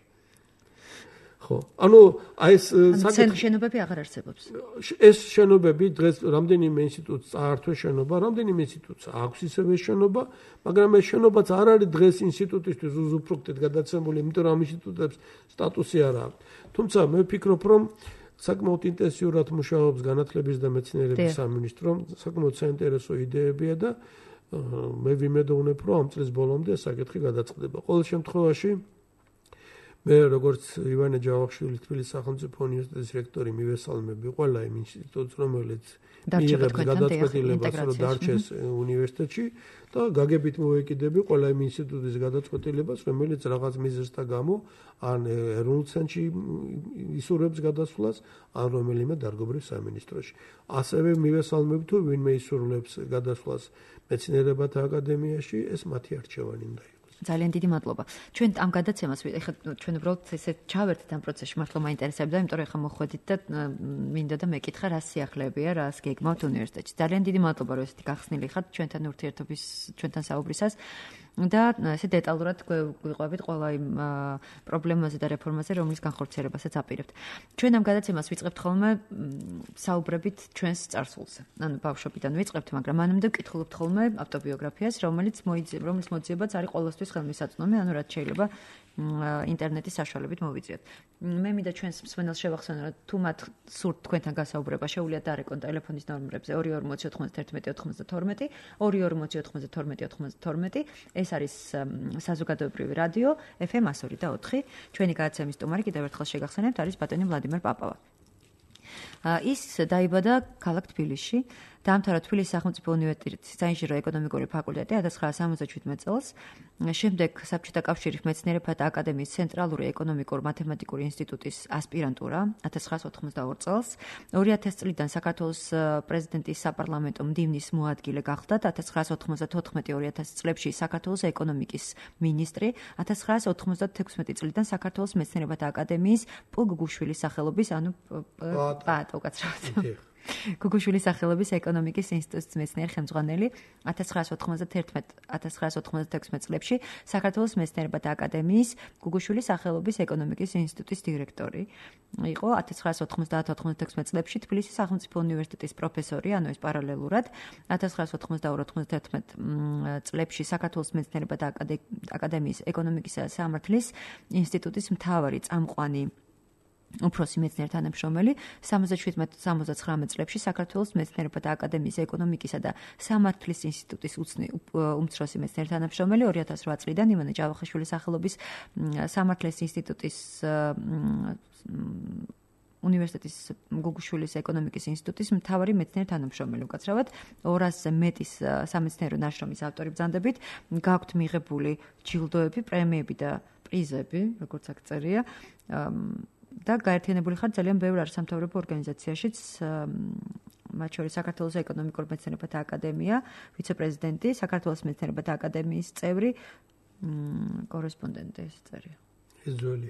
ხო. ანუ აი ეს შენობები აღარ არსებობს. ეს შენობები დღეს რამდენიმე ინსტიტუტს წაართვეს შენობა, რამდენიმე ინსტიტუტს აქვს ისევე შენობა, მაგრამ ეს შენობაც არ არის დღეს ინსტიტუტისთვის უზუფრუქტად გადაცემული, იმიტომ რომ ამ ინსტიტუტებს სტატუსი არ აქვს. თუმცა მე ვფიქრობ, რომ საკმაოდ ინტენსიურად მუშაობს განათლების და მეცნიერების სამინისტრო, საკმაოდ საინტერესო იდეებია და მე ვიმედოვნებ, რომ ამ წლის ბოლომდე საკითხი გადაწყდება. ყოველ შემთხვევაში მე როგორც ივანე ჯავახიშვილი თბილისის სახელმწიფო უნივერსიტეტის რექტორი მივესალმები ყველა იმ ინსტიტუტს, რომელიც მიიღებს გადაწყვეტილებას, რომ დარჩეს უნივერსიტეტში და გაგებით მოვეკიდები ყველა იმ ინსტიტუტის გადაწყვეტილებას, რომელიც რაღაც მიზეზთა გამო ან ეროვნულ ცენტრში ისურვებს გადასვლას, ან რომელიმე დარგობრივ სამინისტროში. ასევე მივესალმები თუ ვინმე ისურვებს გადასვლას მეცნიერებათა აკადემიაში, ეს მათი არჩევანი უნდა იყოს. ძალიან დიდი მადლობა. ჩვენ ამ გადაცემას ეხლა ჩვენ უბრალოდ ესე ჩავერთეთ ამ პროცესში, მართლა მაინტერესებდა, იმიტომ რომ ეხლა მოხვედით და მინდა და მეკითხა რა სიახლებია, რას გეგმავთ უნივერსიტეტში. ძალიან დიდი მადლობა, რომ ესეთი გახსნილი ხართ ჩვენთან ურთიერთობის, ჩვენთან საუბრისას. და ესე დეტალურად გვიყვებით ყველა იმ პრობლემაზე და რეფორმაზე, რომლის განხორციელებასაც აპირებთ. ჩვენ ამ გადაცემას ვიწყებთ ხოლმე საუბრებით ჩვენს წარსულზე. ანუ ბავშვობიდან ვიწყებთ, მაგრამ მანამდე ვკითხულობთ ხოლმე ავტობიოგრაფიას, რომლის მოძიებაც არის ყოველთვის ხელმისაწვდომი, ანუ რაც შეიძლება ინტერნეტის საშუალებით მოვიძიოთ. მე მინდა ჩვენს მსმენელს შევახსენო, რომ თუ მათ სურთ თქვენთან გასაუბრება, შეუძლიათ დარეკონ ტელეფონის ნომრებზე 22809192, 22809292. ეს არის საზოგადოებრივი რადიო FM 102.4. ჩვენი გადაცემის სტუმარი კიდევ ერთხელ შეგახსენებთ, არის ბატონი ვლადიმერ პაპავა. ის დაიბადა ქალაქ თბილისში, დაამთავრა თბილისის სახელმწიფო უნივერსიტეტის საინჟინრო-ეკონომიკური ფაკულტეტი 1977 წელს. შემდეგ საბჭოთა კავშირის მეცნიერებათა აკადემიის ცენტრალური ეკონომიკურ-მათემატიკური ინსტიტუტის ასპირანტურა 1982 წელს. 2000 წლიდან საქართველოს პრეზიდენტის საპარლამენტო მდივნის მოადგილე გახდა 1994-2000 წლებში საქართველოს ეკონომიკის მინისტრი, 1996 წლიდან საქართველოს მეცნიერებათა აკადემიის პ.გუგუშვილის სახელობის, ანუ პაატო კაცრავად. გუგუშვილის სახელობის ეკონომიკის ინსტიტუტის მეცნიერი ხელმძღვანელი 1991-1996 წლებში საქართველოს მეცნიერებათა აკადემიის გუგუშვილის სახელობის ეკონომიკის ინსტიტუტის დირექტორი. იყო 1990-96 წლებში თბილისის სახელმწიფო უნივერსიტეტის პროფესორი, ანუ ეს პარალელურად 1992-91 წლებში საქართველოს მეცნიერებათა აკადემიის ეკონომიკისა და სამართლის ინსტიტუტის მთავარი წამყვანი უფროსი მეცნიერ თანამშრომელი 77-79 წლებში საქართველოს მეცნიერებათა აკადემიის ეკონომიკისა და სამართლის ინსტიტუტის უმცროსი მეცნიერ თანამშრომელი 2008 წლიდან ივანე ჯავახიშვილის სახელობის სამართლის ინსტიტუტის უნივერსიტეტის გუგუშვილის ეკონომიკის ინსტიტუტის მთავარი მეცნიერ თანამშრომელი უკაცრავად 200-ზე მეტი სამეცნიერო ნაშრომის ავტორი ბრძანდებით გაქვთ მიღებული ჯილდოები, პრემიები და პრიზები, როგორც აქ წერია. და გაერთიანებული ხარ ძალიან ბევრ არასამთავრობო ორგანიზაციაშიც, მათ შორის საქართველოს ეკონომიკურ მეცნიერებათა აკადემია, ვიცე-პრეზიდენტი, საქართველოს მეცნიერებათა აკადემიის წევრი, კორესპონდენტი ეს წერია. ეს ძველი.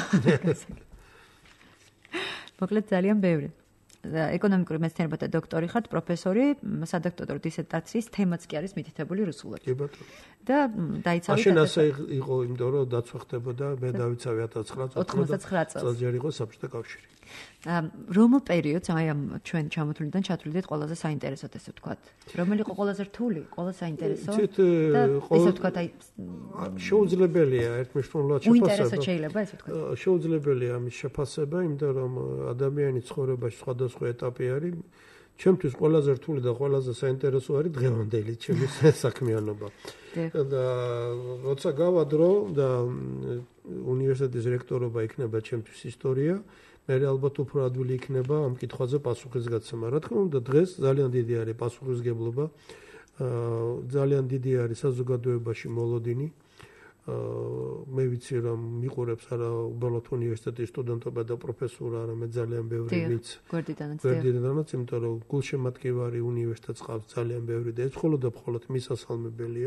მოკლედ ძალიან ბევრი. ეკონომიკური მეცნიერებათა დოქტორი ხართ, პროფესორი, სადოქტორო დისერტაციის თემაც კი არის მითითებული რუსულად. კი ბატონო. და დაიცავით. მაშინ ასე იყო, იმიტომ რომ დაცვა ხდებოდა, მე დავიცავი 1999 წელს ჯერ იყო საბჭოთა კავშირი. რომელ პერიოდს აი ამ ჩვენ ჩამოთვლიდან ჩათვლიდით ყველაზე საინტერესოდ ესე ვთქვათ? რომელი იყო ყველაზე რთული, ყველაზე საინტერესო? და ესე ვთქვათ აი შეუძლებელია ერთმნიშვნელოვნად შეფასება. უინტერესო შეიძლება ესე ვთქვათ. შეუძლებელია ამის შეფასება, იმიტომ რომ ადამიანის ცხოვრებაში სხვადასხვა ეტაპი არის. ჩემთვის ყველაზე რთული და ყველაზე საინტერესო არის დღევანდელი ჩემი საქმიანობა. და როცა გავადრო და უნივერსიტეტის რექტორობა იქნება ჩემთვის ისტორია, მე ალბათ უფრო ადვილი იქნება ამ კითხვაზე პასუხისგაცემა. რა თქმა უნდა, დღეს ძალიან დიდი არის პასუხისგებლობა, ძალიან დიდი არის საზოგადოებაში მოლოდინი. მე ვიცი რომ მიყურებს არა უბრალოდ უნივერსიტეტის სტუდენტობა და პროფესურა, არამედ ძალიან ბევრი ვიც. გვერდიდანაც, იმიტომ რომ გულშემატკივარი უნივერსიტეტს ყავს ძალიან ბევრი და ეს მხოლოდ და მხოლოდ მისასალმებელია.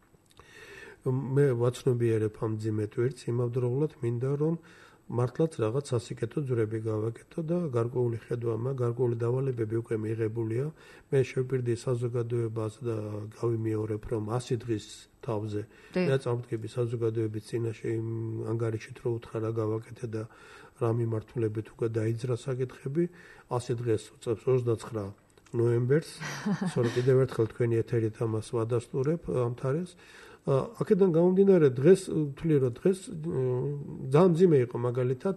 მე ვაცნობიერებ ამ ძიმეთ ვერც, იმავდროულად მინდა რომ მართლაც რაღაც სასიკეთო ძვრები გავაკეთო და გარკვეული ხედვა, გარკვეული დავალებები უკვე მიღებულია. მე შევპირდი საზოგადოებას და გავიმეორებ, რომ 100 დღის თავზე და წამდგები საზოგადოების წინაშე იმ ანგარიშით რო უთხრა რა გავაკეთე და რა მიმართულებით უკვე დაიძრა საკითხები. 100 დღეს უწევს 29 ნოემბერს, სწორედ კიდევ ერთხელ თქვენი ეთერით ამას ვადასტურებ ამ თარიღს. აქედან გამომდინარე დღეს ვთვლი რომ დღეს ძალიან მძიმე იყო მაგალითად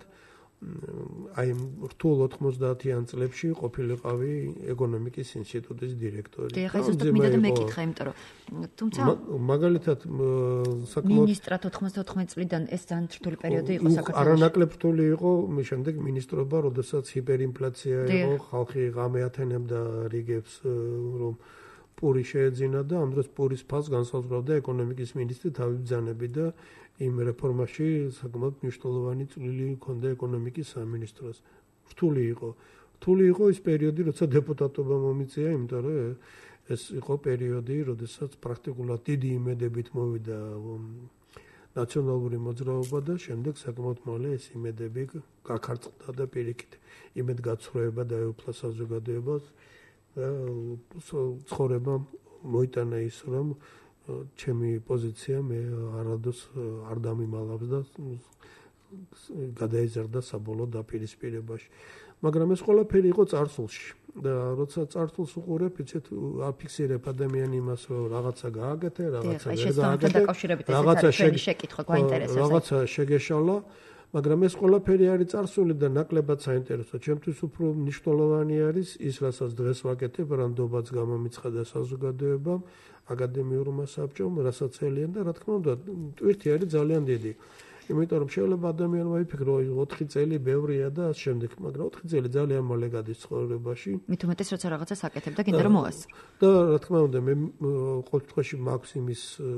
აი რთულ 90-იან წლებში ყოფილიყავი ეკონომიკის ინსტიტუტის დირექტორი. და ახლა ზუსტად მინდა მეკითხა, იმიტომ რომ თუმცა მაგალითად საკმაოდ მინისტრად 94 წლიდან ეს ძალიან რთული პერიოდი იყო საქართველოში. არანაკლებ რთული იყო, შემდეგ მინისტრობა, როდესაც ჰიპერინფლაცია იყო, ხალხი ღამე ათენებდა რიგებს რომ პური შეეძინა და ამ დროს პურის ფასს განსაზღვრავდა ეკონომიკის მინისტრი თავი ბრძანები და იმ რეფორმაში საკმაოდ მნიშვნელოვანი წვლილი ჰქონდა ეკონომიკის სამინისტროს. რთული იყო ის პერიოდი, როცა დეპუტატობა მომიწია, იმიტომ რომ ეს იყო პერიოდი, როდესაც პრაქტიკულად დიდი იმედებით მოვიდა ნაციონალური მოძრაობა და შემდეგ საკმაოდ მალე ეს იმედები გაქარწყლდა და პირიქით იმედგაცრუება დაეუფლა საზოგადოებას და ცხოვრება მოიტანა ის რომ ჩემი პოზიცია მე არადოს არ დამიმალავს და გადაიზარდა საბოლოო დაპირისპირებაში. მაგრამ ეს ყველაფერი იყო წარსულში და როცა წარსულს უყურებ, იცით, აფიქსირებ ადამიანი იმას, რომ რაღაცა გააკეთე, რაღაცა ვერ გააკეთე, რაღაცა შეგეშალა, მაგრამ ეს ყველაფერი არის წარსული და ნაკლებად საინტერესო. ჩემთვის უფრო მნიშვნელოვანი არის ის, რასაც დღეს ვაკეთებ, რანდომაც გამომიცხადა საზოგადოებამ, აკადემიურმა საბჭომ, რასაც ელიან და რა თქმა უნდა, ტვირთი არის ძალიან დიდი. იმიტომ რომ შეიძლება ადამიანმა იფიქრო 4 წელი ბევრია და ამ შემდეგ, მაგრამ 4 წელი ძალიან მალე გადის ცხოვრებაში. მით უმეტეს როცა რაღაცას აკეთებ და გინდა რომ მოასწრო. და რა თქმა უნდა, მე ყოველ შემთხვევაში მაქვს იმის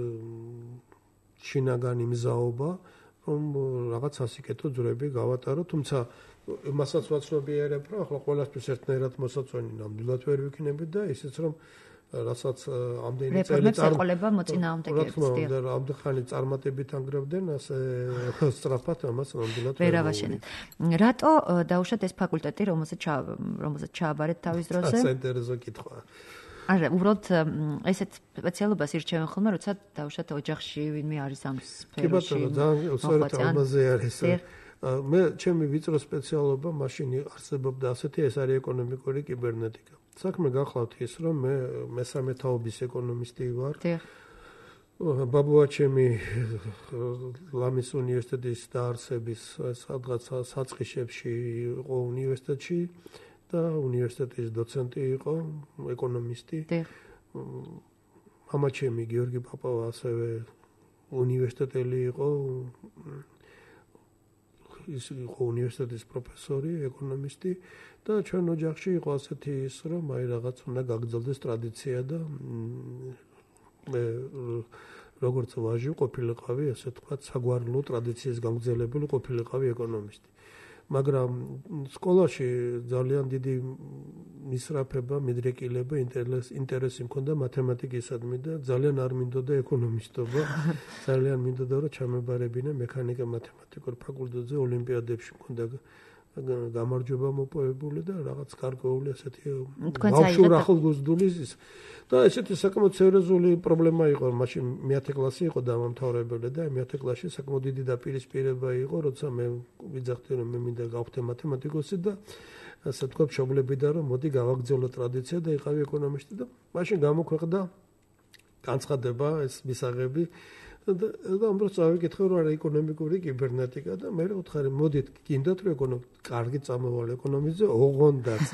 შინაგანი მზაობა, რომ რაღაც ასიკეთო ძრები გავატარო, თუმცა მასაც ვაცნობიერებ, რომ ახლა ყველასთვის ერთნაირად მოსაწონი ნამდვილად ვერ ვიქნები და ისიც რომ რასაც ამდენი წელი წარყოლება მოწინააღმდეგეებს და ამდენ ხანი წარმატებით ანგრევდნენ, ასე სწრაფად ამას ნამდვილად ვერ ავაშენეთ. რატო დაუშვათ ეს ფაკულტეტი, რომელსაც ჩააბარეთ თავის დროზე? საინტერესო კითხვაა. არა, უბრალოდ ესეთ სპეციალობას ირჩევენ ხოლმე, როცა დაუშვათ ოჯახში ვინმე არის ამ სფეროში. კი ბატონო, ძალიან სწორად ამაზე არის. მე ჩემი ვიწრო სპეციალობა მაშინ არსებობდა ასეთი, ეს არის ეკონომიკური კიბერნეტიკა. საქმე გახლავთ ის, რომ მე მესამე თაობის ეკონომისტი ვარ. ბაბუა ჩემი ლამის უნივერსიტეტის დაარსების სადღაც საწყისებში იყო უნივერსიტეტში და უნივერსიტეტის დოცენტი იყო, ეკონომისტი. მამა ჩემი გიორგი პაპავა ასევე უნივერსიტეტელი იყო. ის იყო უნივერსიტეტის პროფესორი, ეკონომისტი და ჩვენ ოჯახში იყო ასეთი ის, რომ აი რაღაც უნდა გაგრძელდეს ტრადიცია და მე როგორც ვაჟი ყოფილიყავი, ასე თქვა, საგვარლო ტრადიციის გაგრძელებული ყოფილიყავი ეკონომისტი. მაგრამ სკოლაში ძალიან დიდი მისრაფება, მიდრეკილება, ინტერესი მქონდა მათემატიკისადმი და ძალიან არ მინდოდა ეკონომისტობა. ძალიან მინდოდა რომ ჩამებარებინა მექანიკა მათემატიკურ ფაკულტეტზე ოლიმპიადებში მქონდა გამარჯვება მოპოვებული და რაღაც გარკვეული ასეთი ბავშვურ ახლგუზდული და ესეთი საკმაოდ სერიოზული პრობლემა იყო. მაშინ მე-10 კლასი იყო დამამთავრებელი და მე-10 კლასში საკმაოდ დიდი დაპირისპირება იყო, როცა მე ვიძახდი რომ მე მინდა გავხდე მათემატიკოსი და ასე თქვა მშობლებიდან რომ მოდი გავაგრძელო ტრადიცია და იყავი ეკონომისტი და მაშინ გამოქვეყნდა განცხადება ეს მისაღები და ამბობს წავიკითხე რომ არა ეკონომიკური კიბერნეტიკა და მე ვუთხარი მოდით გინდათ რომ კარგი წამოვალ ეკონომიზმზე ოღონდაც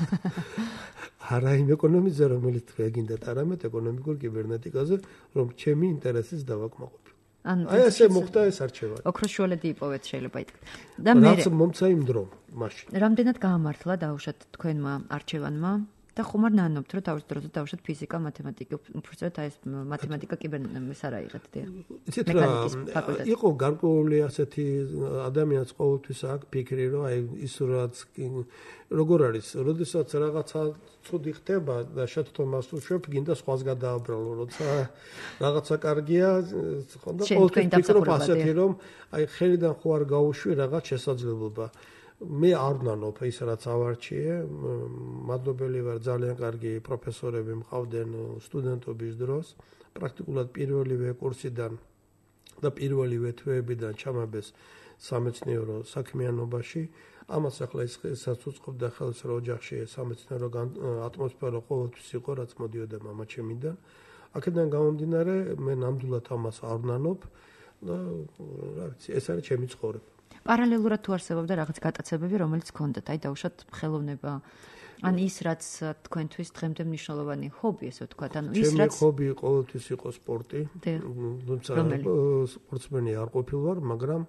არა იმ ეკონომიზმზე რომელიც თქვენ გინდათ არამედ ეკონომიკურ კიბერნეტიკაზე რომ ჩემი ინტერესის დავაკმაყოფილო. აი ესე მოხდა ეს არჩევანი. ოქროს შუალედი იპოვეთ შეიძლება ითქვას. და მე რაც მომცა იმ დრო მაშინ. რამდენად გაამართლა დაუშვათ თქვენმა არჩევანმა? და ხომ არ ნანობთ რომ თავის დროზე დავუშვათ ფიზიკა, მათემატიკა, უბრალოდ აი ეს მათემატიკა კიბერნეტიკას არ აიღეთ დიახ. იცით რა, იყო გარკვეული ასეთი ადამიანს ყოველთვის აქვს ფიქრი რომ აი ის რაც როგორ არის, როდესაც რაღაცა ცუდი ხდება და შეთქმას უშვებ, გინდა სხვას გადააბრალო, როცა რაღაცა კარგია, ხონდა ყოველთვის ფიქრობ ასეთი რომ აი ხელიდან ხო არ გაუშვი რაღაც შესაძლებლობა. მე არ ვნანობ ის რაც ავარჩიე, მადლობელი ვარ ძალიან კარგი პროფესორები მყავდნენ სტუდენტობის დროს, პრაქტიკულად პირველივე კურსიდან და პირველივე თვეებიდან ჩამაბეს სამეცნიერო საქმიანობაში. ამას ახლა ისაც უწყობდა ხელს რომ ოჯახში სამეცნიერო ატმოსფერო ყოველთვის იყო, რაც მოდიოდა მამაჩემიდან. აქედან გამომდინარე, მე ნამდვილად ამას არ ვნანობ და რა ვიცი, ეს არის ჩემი ცხოვრება. პარალელურად თუ არსებობდა რაღაც გატაცებები, რომელიც გქონდათ, აი დავუშვათ ხელოვნება, ან ის რაც თქვენთვის დღემდე მნიშვნელოვანი ჰობი, ესე ვთქვათ, ანუ ის რაც ჩემი ჰობი ყოველთვის იყო სპორტი. თუმცა სპორტსმენი არ ყოფილვარ, მაგრამ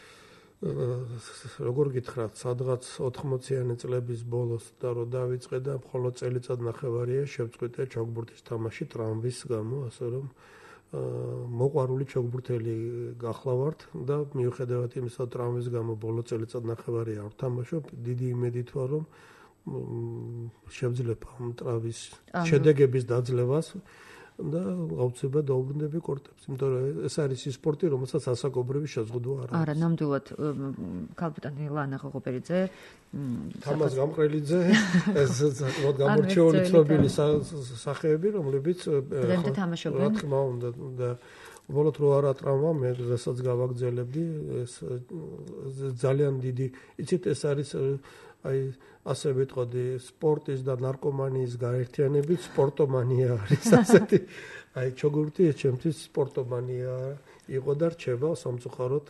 როგორ გითხრათ, სადღაც 80-იანი წლების ბოლოს და რო დავიწყე და მხოლოდ წელიწადნახევარია შევწყვიტე ჩოგბურთის თამაში ტრამვის გამო, ასე რომ მოყვარული ჩოგბურთელი გახლავართ და მიუხედავად იმისა, ტრამვის გამო ბოლო წელიწადნახევარი არ ვთამაშობ, დიდი იმედით ვარ, რომ შევძლებ ამ ტრამვის შედეგების დაძლევას და აუცილებლად დაუბრუნდები კორტებს, იმიტომ რომ ეს არის ის სპორტი, რომელსაც ასაკობრივი შეზღუდვა არ აქვს. არა, ნამდვილად კაპიტანი ლანა ღოღობერიძე, თამაზ გამყრელიძე, ეს საკმაოდ გამორჩეული ცნობილი სახეები, რომლებიც დღემდე თამაშობენ. რა თქმა უნდა და უბრალოდ რო არა ტრავმა, მე დღესაც გავაგრძელებდი, ეს ძალიან დიდი, იცით, ეს არის აი ასე ვიტყოდი, სპორტის და ნარკომანიის გაერთიანებით სპორტომანია არის ასეთი. აი ჩოგურთი ეს ჩემთვის სპორტომანია იყო და რჩება სამწუხაროდ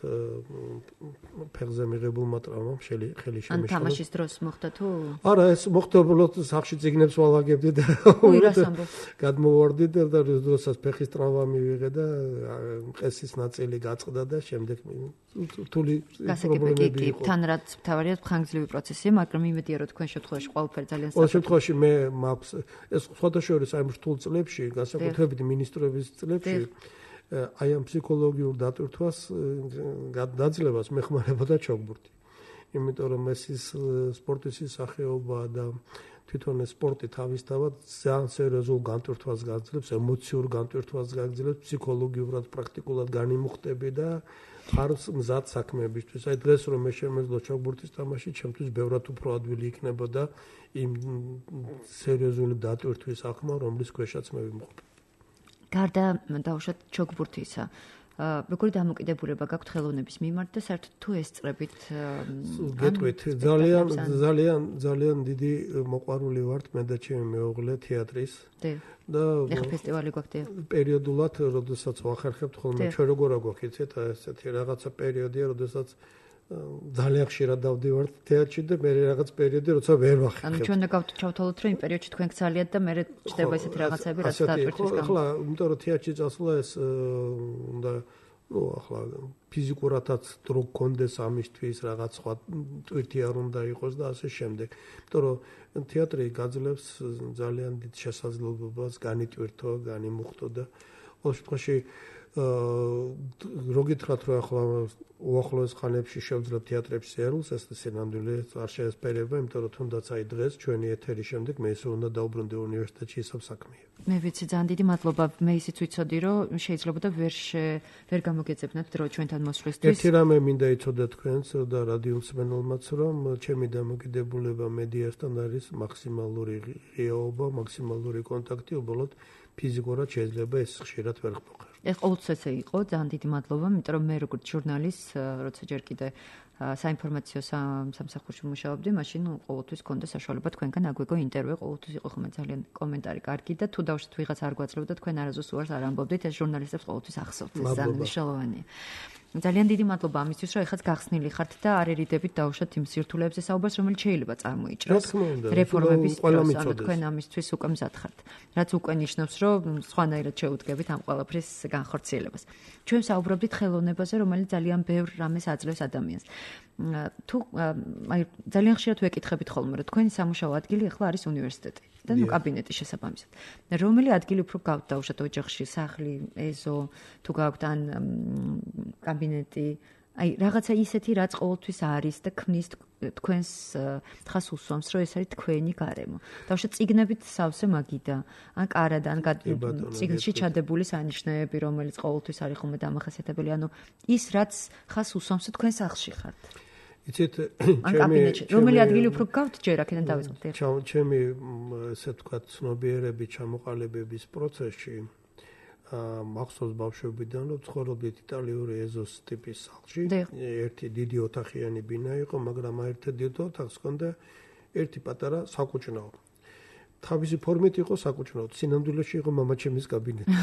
ფეხზე მიღებულმა ტრავმამ ხელი შემიშალა. ან თამაშის დროს მოხდა თუ? არა, ეს მოხდა უბრალოდ სახში წიგნებს ვალაგებდი და გადმოვარდი და როდესაც ფეხის ტრავმა მივიღე და ყესის ნაწილი გაწყდა და შემდეგ რთული პრობლემები იყო. თან რაც თავარია ხანგრძლივი პროცესია, მაგრამ იმედია რომ თქვენ შემთხვევაში ყველაფერი ძალიან ყოველ შემთხვევაში მე მაქვს ეს სხვადასხვა აი რთულ წლებში, განსაკუთრებით მინისტრობის წლებში აი ამ ფსიქოლოგიურ დატვირთვას დაძლევას მეხმარებოდა ჩოგბურთი. იმიტომ რომ ეს ის სპორტის სახეობა და თვითონ ეს სპორტი თავისთავად ძალიან სერიოზულ განტვირთვას გაძლევს, ემოციურ განტვირთვას გაძლევს, ფსიქოლოგიურად პრაქტიკულად განიმუხტები და არც მზად საქმეებისთვის. აი დღეს რომ მე შემეძლო ჩოგბურთის თამაში, ჩემთვის ბევრად უფრო ადვილი იქნებოდა იმ სერიოზული დატვირთვის ახმა, რომლის ქვეშაც მე ვიმყოფ. გარდა დაუშვათ ჩოგბურთისა, როგორი დამოკიდებულება გაქვთ ხელოვნების მიმართ და საერთოდ თუ ესწრებით? გეტყვით, ძალიან დიდი მოყვარული ვართ მე და ჩემი მეუღლე თეატრის. და ეხლა ფესტივალი გვაქვს. პერიოდულად, როდესაც ვახერხებთ ხოლმე, ჩვენ როგორ გვაქვს ესეთი რაღაცა პერიოდია, როდესაც ძალიან ხშირად დავდივართ თეატრში და მე რაღაც პერიოდი როცა ვერ ვახერხებ. ანუ ჩვენ ჩავთვალოთ რომ იმ პერიოდში თქვენ გცალიათ და მე ჩდება ესეთი რაღაცები, რაც დატვირთვის გამო. ახლა, იმიტომ რომ თეატრში წასვლა ეს უნდა ახლა ფიზიკურადაც დრო გქონდეს ამისთვის, რაღაც სხვა ტვირთი არ უნდა იყოს და ასე შემდეგ. იმიტომ რომ თეატრი გაძლევს ძალიან დიდ შესაძლებლობას განიტვირთო, განიმუხტო და ყოველ შემთხვევაში რო გითხრათ რომ ახლა უახლოეს ხანებში შევძლებ თეატრებში ერლს, ეს სინამდვილე არ შეესპერება, იმიტომ რომ თუნდაც აი დღეს ჩვენი ეთერის შემდეგ მე ისე უნდა დაუბრუნდე უნივერსიტეტში ისევ საქმეა. მე ვიცი, ძალიან დიდი მადლობა. მე ისიც ვიცოდი, რომ შეიძლება და ვერ გამოგეძებნათ დრო ჩვენთან მოსვლისთვის. ერთი რამე მინდა იცოდე თქვენს და რადიო მსმენელმაც, რომ ჩემი დამოკიდებულება მედიასთან არის მაქსიმალური ღიაობა, მაქსიმალური კონტაქტი, უბრალოდ ფიზიკურად შეიძლება ეს ხშირად ვერ ხდება. ეს ყოველთვის ესე იყო, ძალიან დიდი მადლობა, იმიტომ რომ მე როგორც ჟურნალისტ, როცა ჯერ კიდე საინფორმაციო სამსახურში მუშაობდი, მაშინ ყოველთვის ჰქონდა საშუალება თქვენგან აგვეგო ინტერვიუ, ყოველთვის იყო ხოლმე ძალიან კომენტარი კარგი და თუ დავშოთ ვიღაც არ გვაძლევდა, თქვენ არასდროს უარს არ ამბობდით, ეს ჟურნალისტებს ყოველთვის ახსოვთ, ეს ძალიან მნიშვნელოვანია. ძალიან დიდი მადლობა ამისთვის, რომ ეხაც გახსნილი ხართ და არ ერიდებით დაუშვათ იმ სირთულეებზე საუბარს, რომელიც შეიძლება წარმოიჭრას რეფორმების დროს, ანუ თქვენ ამისთვის უკვე მზად ხართ. რაც უკვე ნიშნავს, რომ სხვანაირად შეუდგებით ამ ყველაფრის განხორციელებას. ჩვენ საუბრობდით ხელოვნებაზე, რომელიც ძალიან ბევრ რამეს აძლევს ადამიანს. თუ აი ძალიან ხშირად ვეკითხებით ხოლმე, რომ თქვენი სამუშაო ადგილი ახლა არის უნივერსიტეტი და კაბინეტი შესაბამისად. რომელი ადგილი უფრო გაქვთ დაუშვათ ოჯახში, სახლი, ეზო, თუ გაქვთ ან კაბინეტი, აი რაღაცა ისეთი, რაც ყოველთვის არის და ქმნის თქვენს თხას უსვამს, რომ ეს არის თქვენი გარემო. დაუშვათ წიგნებით სავსე მაგიდა, ან კარად, ან წიგნში ჩადებული სანიშნეები, რომელიც ყოველთვის არის ხოლმე დამახასიათებელი, ანუ ის, რაც ხას უსვამს თქვენ სახლში ხართ. იცით, რომელი ადგილი უფრო გაქვთ ჯერ აქედან დავიწყოთ. ჩემი ესე ვთქვათ, ცნობიერების ჩამოყალიბების პროცესში მახსოვს ბავშვობიდან, რომ ცხოვრობდით იტალიური ეზოს ტიპის სახლში. ერთი დიდი ოთახიანი ბინა იყო, მაგრამ ერთ დიდ ოთახს ჰქონდა ერთი პატარა საკუჭნაო. თავისი ფორმით იყო საკუჭნაო, სინამდვილეში იყო მამაჩემის კაბინეტი.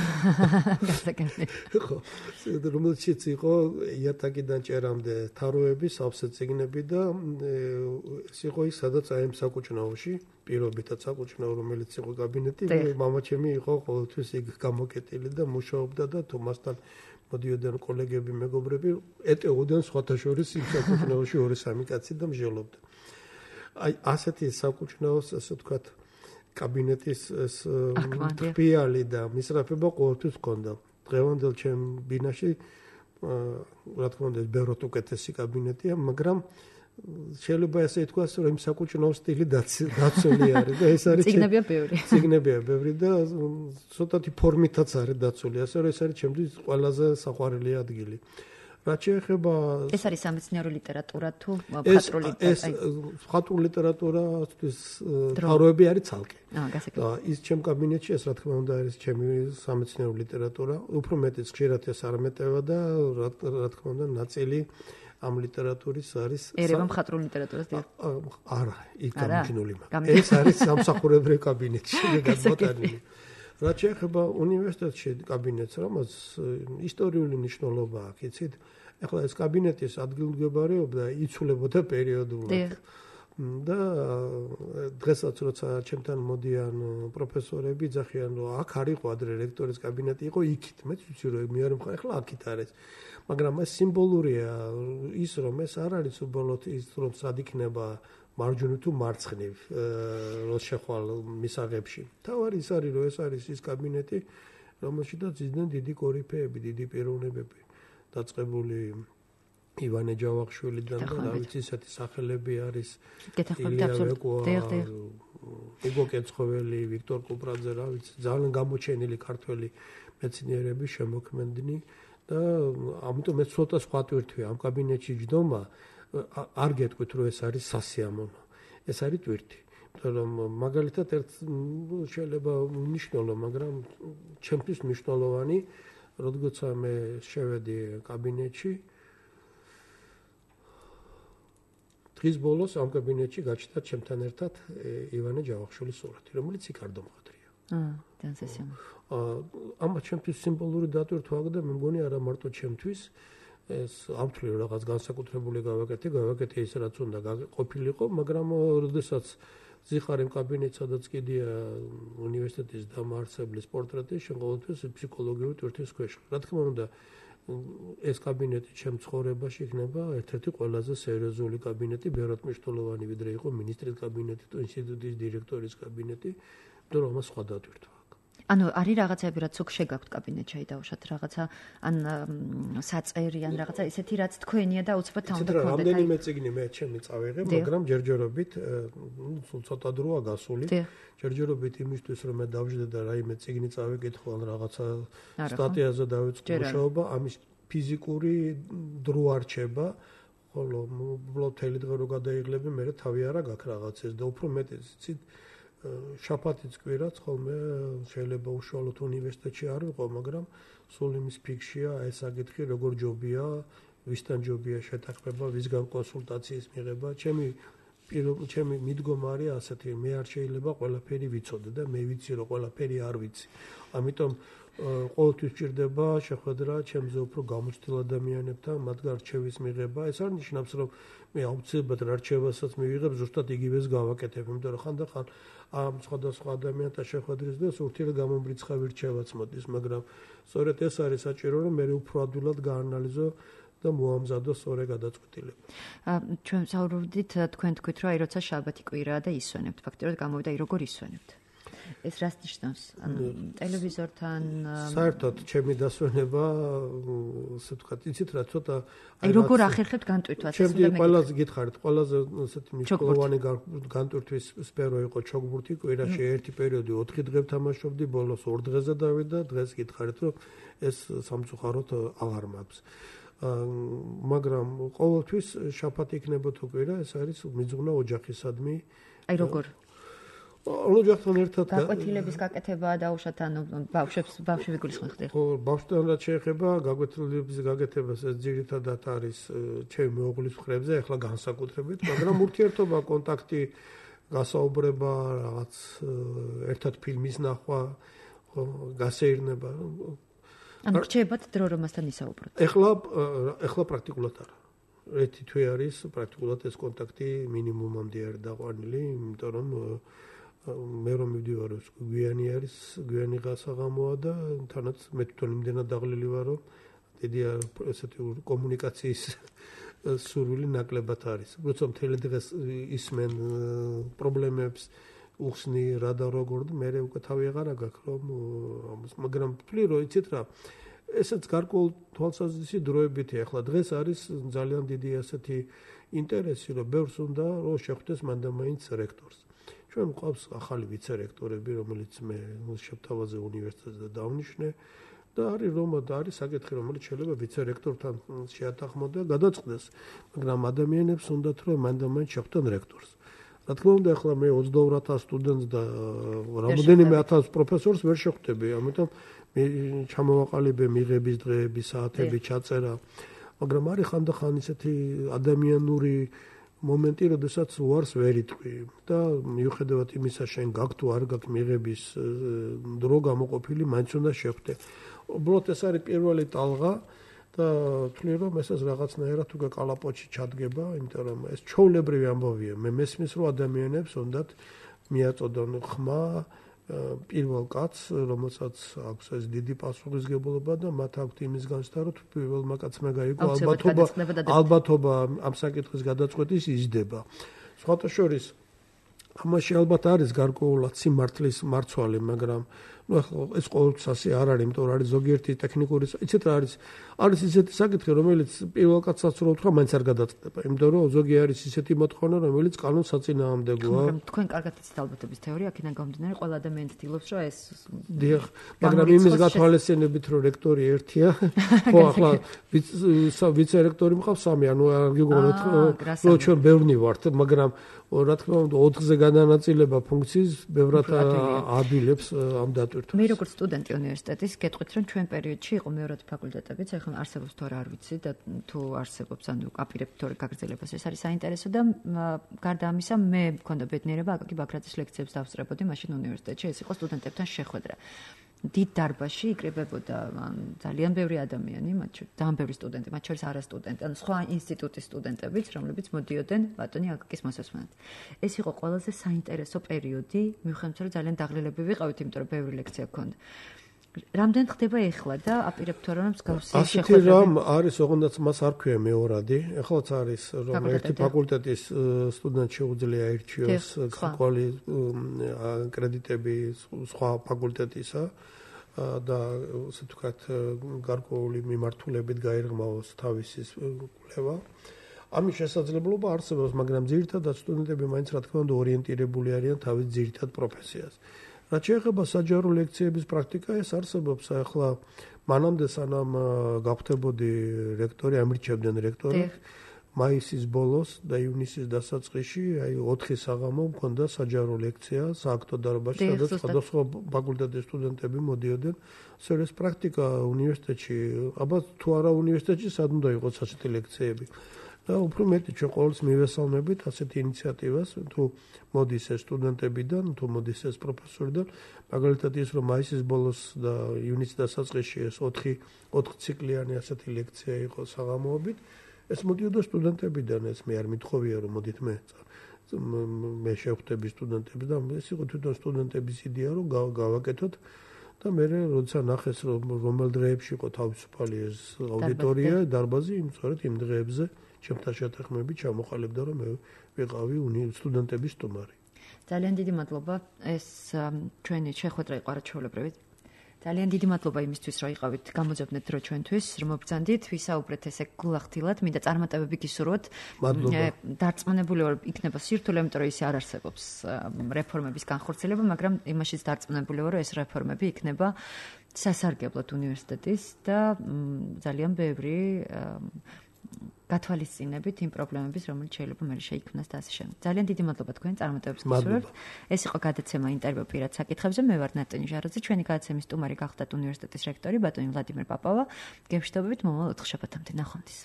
ხო, რომელშიც იყო იატაკიდან ჭერამდე თაროები, სავსე წიგნები და ეს იყო ის, სადაც აი ამ საკუჭნაოში, პირობითად საკუჭნაო, რომელიც იყო კაბინეტი, მამაჩემი იყო ყოველთვის იქ გამოკეტილი და მუშაობდა და თომასთან მოდიოდნენ კოლეგები, მეგობრები, ეტეოდნენ სხვათა შორის იმ საკუჭნაოში 2-3 კაცი და მსჯელობდა. აი ასეთი საკუჭნაოს, ასე ვთქვათ, კაბინეტის ეს ტყიალი და მისრაფება ყოველთვის ჰქონდა. დღევანდელ ჩემ ბინაში რა თქმა უნდა ეს ბევრად უკეთესი კაბინეტია, მაგრამ შეიძლება ესე ითქვას, რომ იმ საკუჭნაო სტილი დაცული არის და ეს არის ციგნებია ბევრი და ცოტათი ფორმითაც არის დაცული, ასე რომ ეს არის ჩემთვის ყველაზე საყვარელი ადგილი. რაც შეეხება ეს არის სამეცნიერო ლიტერატურა თუ მხატვრული ეს მხატვრული ლიტერატურა თავროები არის ცალკე. და ის ჩემ კაბინეტში ეს რა თქმა უნდა არის ჩემი სამეცნიერო ლიტერატურა, უფრო მეტიც ხშირად ეს არ მეტევა და რა თქმა უნდა ნაწილი ამ ლიტერატურის არის ერევა მხატვრული ლიტერატურას დიახ. არა, იქ გამიჩნული მაქვს. ეს არის სამსახურებრივ კაბინეტში გადმოტანილი. რაც შეეხება უნივერსიტეტში კაბინეტს, რომელს ისტორიული მნიშვნელობა აქვს, იცით? ეხლა ეს კაბინეტის ადგილმდებარეობა იცვლებოდა პერიოდულად. და დღესაც როცა ჩემთან მოდიან პროფესორები, ძახიან, რომ აქ არ იყო ადრე რექტორის კაბინეტი, იყო იქით. მეც ვიცი რომ მე არ მხარ, ეხლა აქით არის. მაგრამ ეს სიმბოლურია ის რომ ეს არ არის უბრალოდ ის რომ სად იქნება მარჯვნივ თუ მარცხნივ რო შეხვალ მისაღებში. თავარი ის არის რომ ეს არის ის კაბინეტი რომელშიც იდნენ დიდი კორიფეები, დიდი პიროვნებები დაწყებული ივანე ჯავახიშვილიდან და რა ვიცი ისეთი სახელები არის იგო კეცხოველი, ვიქტორ კუპრაძე, რა ვიცი ძალიან გამოჩენილი ქართველი მეცნიერები შემოქმედნენ და ამიტომ ეს ცოტა სხვა ტვირთვია ამ კაბინეტში ჯდომა არ გეტყვით რომ ეს არის სასიამოვნო. ეს არის ტვირთი. რომ მაგალითად ერთ შეიძლება მნიშვნელო, მაგრამ ჩემთვის მნიშვნელოვანი, როდესაც მე შევედი კაბინეტში დღის ბოლოს ამ კაბინეტში გაჩნდა ჩემთან ერთად ივანე ჯავახიშვილის სურათი, რომელიც იქ არ დამხდარია. ძალიან სასიამოვნო. ამათ ჩემთვის სიმბოლური დატვირთვა და მე მგონი არა მარტო ჩემთვის ეს ამთვლი რაღაც განსაკუთრებული გავაკეთე ის რაც უნდა ყოფილიყო, მაგრამ როდესაც ზიხარ იმ კაბინეტს, სადაც კიდია უნივერსიტეტის დამაარსებლის პორტრეტი, შენ ყოველთვის ფსიქოლოგიური ტვირთის ქვეშ. რა თქმა უნდა, ეს კაბინეტი ჩემ ცხოვრებაში იქნება ერთ-ერთი ყველაზე სერიოზული კაბინეტი, ბევრად მნიშვნელოვანი ვიდრე იყო მინისტრის კაბინეტი თუ ინსტიტუტის დირექტორის კაბინეტი, იმიტომ რომ სხვა დატვირთვა. ანუ არის რაღაცები რაც უკ შეგაქვთ კაბინეტში დაუშვათ რაღაცა ან საწერი ან რაღაცა ისეთი რაც თქვენია და უცბად თან უნდა გქონდეთ. რამდენიმე წიგნი მე ჩემი წავიღე, მაგრამ ჯერჯერობით სულ ცოტა დროა გასული. ჯერჯერობით იმისთვის რომ მე დავждე და რაიმე წიგნი წავიკითხო ან რაღაცა სტატიაზე დავიწყო მუშაობა, ამის ფიზიკური დრო არ რჩება, ხოლო უბრალოდ თელი დღე რო გადაიღლები, მე თავი არა გაქვს რაღაცას და უფრო მეტიც იცით შაფათიც კვირაც ხოლმე შეიძლება უშუალოდ უნივერსიტეტში არ ვიყო, მაგრამ სულ იმის ფიქშია ეს საკითხი როგორ ჯობია, ვისთან ჯობია შეთანხმება, ვისგან კონსულტაციის მიღება. ჩემი მიდგომა არის ასეთი, მე არ შეიძლება ყველაფერი ვიცოდე და მე ვიცი რომ ყველაფერი არ ვიცი. ამიტომ ყოველთვის ჭირდება შეხვედრა ჩემზე უფრო გამოცდილ ადამიანებთან, მათგან რჩევის მიღება. ეს არ ნიშნავს რომ მე აუცილებლად რა რჩევასაც მივიღებ, ზუსტად იგივეს გავაკეთებ, იმიტომ რომ ხანდახან ამ სხვადასხვა ადამიანთან შეხვედრის დროს ურთიერთგამომრიცხავი რჩევაც მოდის, მაგრამ სწორედ ეს არის საჭირო, რომ მე უფრო ადვილად გაანალიზო და მოამზადო სწორი გადაწყვეტილება. ჩვენ საუბრობდით, თქვენ თქვით, რომ აი როცა შაბათი კვირაა და ისვენებთ, ფაქტიურად გამოვიდა, აი როგორ ისვენებთ? ეს რას ნიშნავს? ანუ ტელევიზორთან საერთოდ ჩემი დასვენება, ასე ვთქვათ, იცით რა, ცოტა აი როგორ ახერხებთ განტვირთვას? ჩემი ყველაზე გითხარით, ყველაზე ასეთი მნიშვნელოვანი განტვირთვის სფერო იყო ჩოგბურთი, კვირაში ერთი პერიოდი 4 დღე ვთამაშობდი, ბოლოს 2 დღეზე დავიდა, დღეს გითხარით, რომ ეს სამწუხაროდ აღარ მაქვს. მაგრამ ყოველთვის შაფათი იქნება თუ კვირა, ეს არის მიძღვნა ოჯახისადმი. აი როგორ? ოჯახთან ერთად გაკვეთილების გაკეთება დაუშვათ, ანუ ბავშვები გულისხმობთ. ხო, ბავშვთან რაც შეეხება გაკვეთილების გაკეთებას, ეს ძირითადად არის ჩემი მეუღლის მხრებზე, ახლა განსაკუთრებით, მაგრამ ურთიერთობა, კონტაქტი, გასაუბრება, რაღაც ერთად ფილმის ნახვა, გასეირნება. ანუ რჩებათ დრო რომასთან ისაუბროთ. ახლა პრაქტიკულად არა. ერთი თვე არის პრაქტიკულად ეს კონტაქტი მინიმუმამდე არის დაყვანილი, იმიტომ რომ მე რომ მივდივარ გვიანი არის, გვიანი გასაღამოა და თანაც მე თვითონ იმდენად დაღლილი ვარ, რომ დიდი ესეთი კომუნიკაციის სურვილი ნაკლებად არის. როცა მთელი დღეს ისმენ პრობლემებს უხსნი რა და როგორ და მე უკვე თავი აღარა გაქვს რომ მაგრამ ვთვლი რომ იცით რა ესეც გარკვეულ თვალსაზრისით დროებითი ახლა დღეს არის ძალიან დიდი ასეთი ინტერესი, რომ ბევრს უნდა რომ შეხვდეს მანდამაინც რექტორს. ჩვენ მყავს ახალი ვიცე-რექტორები, რომელიც მე შევთავაზე უნივერსიტეტზე დავნიშნე და არის საკითხი, რომელიც შეიძლება ვიცე-რექტორთან შეათანხმოდა და გადაწყდეს, მაგრამ ადამიანებს უნდათ რომ მანდამაინც შეხვდნენ რექტორს. რა თქმა უნდა, ახლა მე 22,000 სტუდენტს და რამდენიმე 1000 პროფესორს ვერ შეხვდები, ამიტომ მე ჩამოვაყალიბე მიღების დღეები, საათები ჩაწერა, მაგრამ არის ხანდახან ისეთი ადამიანური მომენტი, როდესაც უარს ვერ იტყვი და მიუხედავად იმისა, შენ გაქვს თუ არ გაქვს მიღების დრო გამოყოფილი, მაინც უნდა შეხვდე. უბრალოდ ეს არის პირველი ტალღა და თვლი რომ ესაც რაღაცნაირად უკვე კალაპოტში ჩადგება, იმიტომ რომ ეს ჩვეულებრივი ამბავია. მე მესმის რომ ადამიანებს უნდათ მიაწოდონ ხმა პირველ კაცს, რომელსაც აქვს ეს დიდი პასუხისმგებლობა და მათ აქვთ იმის განცდა, რომ პირველმა კაცმა გაიგო ალბათობა ამ საკითხის გადაწყვეტის იზრდება. სხვათა შორის ამაში ალბათ არის გარკვეულად სიმართლის მარცვალი, მაგრამ ეს ყოველთვის ასე არ არის, იმიტომ რომ არის ზოგიერთი ტექნიკური, იცით რა არის ისეთი საკითხი, რომელიც პირველ კაცსაც რო უთხრა, მაინც არ გადაწყვეტება, იმიტომ რომ ზოგი არის ისეთი მოთხოვნა, რომელიც კანონს საწინააღმდეგოა. თქვენ კარგად იცით ალბათობის თეორია, აქედან გამომდინარე, ყველა ადამიანი ცდილობს, რომ ეს დიახ, მაგრამ იმის გათვალისწინებით, რომ რექტორი ერთია, ხო, ახლა ვიცე-რექტორი მყავს 3, ანუ არ გიგონოთ, რომ ჩვენ ბევრი ვართ, მაგრამ რა თქმა უნდა 4-ზე განანაწილება ფუნქციის ბევრად ადვილებს ამ დატვირთვას. მე როგორც სტუდენტი უნივერსიტეტის გეტყვით, რომ ჩვენ პერიოდში იყო მეორე ფაკულტეტებიც, ახლა არსებობს თუ არ ვიცი და თუ არსებობს, ანუ აპირებთ თორე გაგრძელებას, ეს არის საინტერესო და გარდა ამისა, მე მქონდა ბედნიერება აკაკი ბაქრაძის ლექციებს დავსწრებოდი მაშინ უნივერსიტეტში, ეს იყო სტუდენტებთან შეხვედრა. დიდ დარბაზში იკრიბებოდა ძალიან ბევრი ადამიანი, ძალიან ბევრი სტუდენტი, მათ შორის არა სტუდენტი, ანუ სხვა ინსტიტუტის სტუდენტებიც, რომლებიც მოდიოდნენ ბატონი აკაკის მოსასმენად. ეს იყო ყველაზე საინტერესო პერიოდი, მიუხედავად რომ ძალიან დაღლილები ვიყავით, იმიტომ რომ ბევრი ლექცია გქონდა. რამდენ ხდება ეხლა და აპირებთ თუ არა მსგავსი შეხვედრები? ასეთი რამ არის, ოღონდაც მას არ ქვია მეორადი. ეხლაც არის, რომ ერთი ფაკულტეტის სტუდენტ შეუძლია ირჩიოს კვალი კრედიტები სხვა ფაკულტეტისა და ასე ვთქვათ, გარკვეული მიმართულებით გაირღმავოს თავისი კვლევა. ამის შესაძლებლობა არსებობს, მაგრამ ძირითადად სტუდენტები მაინც რა თქმა უნდა ორიენტირებული არიან თავის ძირითად პროფესიას. რაც შეეხება საჯარო ლექციების პრაქტიკა, ეს არსებობს ახლა მანამდე სანამ გახვდებოდი რექტორი, ამირჩევდნენ რექტორად, მაისის ბოლოს და ივნისის დასაწყისში, 4 საღამო მქონდა საჯარო ლექცია სააქტო დარბაზში, სადაც სხვადასხვა ფაკულტეტის სტუდენტები მოდიოდნენ. ეს პრაქტიკა უნივერსიტეტში, აბა თუ არა უნივერსიტეტში, სად უნდა იყოს ასეთი ლექციები? და უფრო მეტი ჩვენ ყოველთვის მივესალმებით ასეთ ინიციატივას, თუ მოდის ეს სტუდენტებიდან, თუ მოდის ეს პროფესორიდან, მაგალითად ის რომ მაისის ბოლოს და ივნისის დასაწყისში ეს 4 ციკლიანი ასეთი ლექცია იყო საღამოობით, ეს მოდიოდა სტუდენტებიდან, ეს მე არ მithოვია რომ მოდით მე შევხვდები სტუდენტებს და ეს იყო თვითონ სტუდენტების იდეა რომ გავაკეთოთ და მე როცა ნახეს რომ რომელ დღეებში იყო თავისუფალი ეს აუდიტორია, დარბაზი, სწორედ იმ დღეებზე ჩემთან შეთანხმებით ჩამოყალიბდა რომ მე ვიყავი სტუდენტების სტუმარი. ძალიან დიდი მადლობა. ეს ჩვენი შეხვედრა იყო არაჩვეულებრივი. ძალიან დიდი მადლობა იმისთვის, რომ იყავით, გამოძებნეთ დრო ჩვენთვის, რომ მოგბრძანდით, ვისაუბრეთ ესე გულახდილად, მინდა წარმატებები გისურვოთ. დარწმუნებული ვარ, იქნება სირთულე, იმიტომ რომ ისე არ არსებობს რეფორმების განხორციელება, მაგრამ იმაშიც დარწმუნებული ვარ, რომ ეს რეფორმები იქნება სასარგებლოდ უნივერსიტეტის და ძალიან ბევრი გათვალისწინებით იმ პრობლემების, რომელიც შეიძლება მე შეიქმნას და ასე შემდეგ. ძალიან დიდი მადლობა თქვენ წარმატებებს გისურვებთ. ეს იყო გადაცემა ინტერვიუ პირად საკითხებზე. მე ვარ ნატონი ჟარაძე, ჩვენი გადაცემის სტუმარი გახლდათ უნივერსიტეტის რექტორი ბატონი ვლადიმერ პაპავა. გემშვიდობებით მომავალ 4 შაბათამდე. ნახვამდის.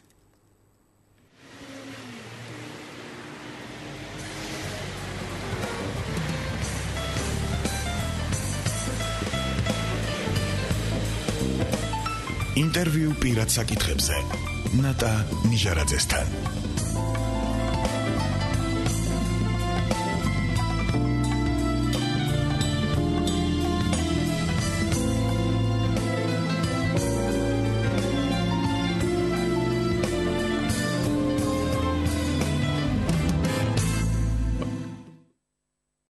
ინტერვიუ პირად საკითხებზე. ნატა ნიჟარაძესთან.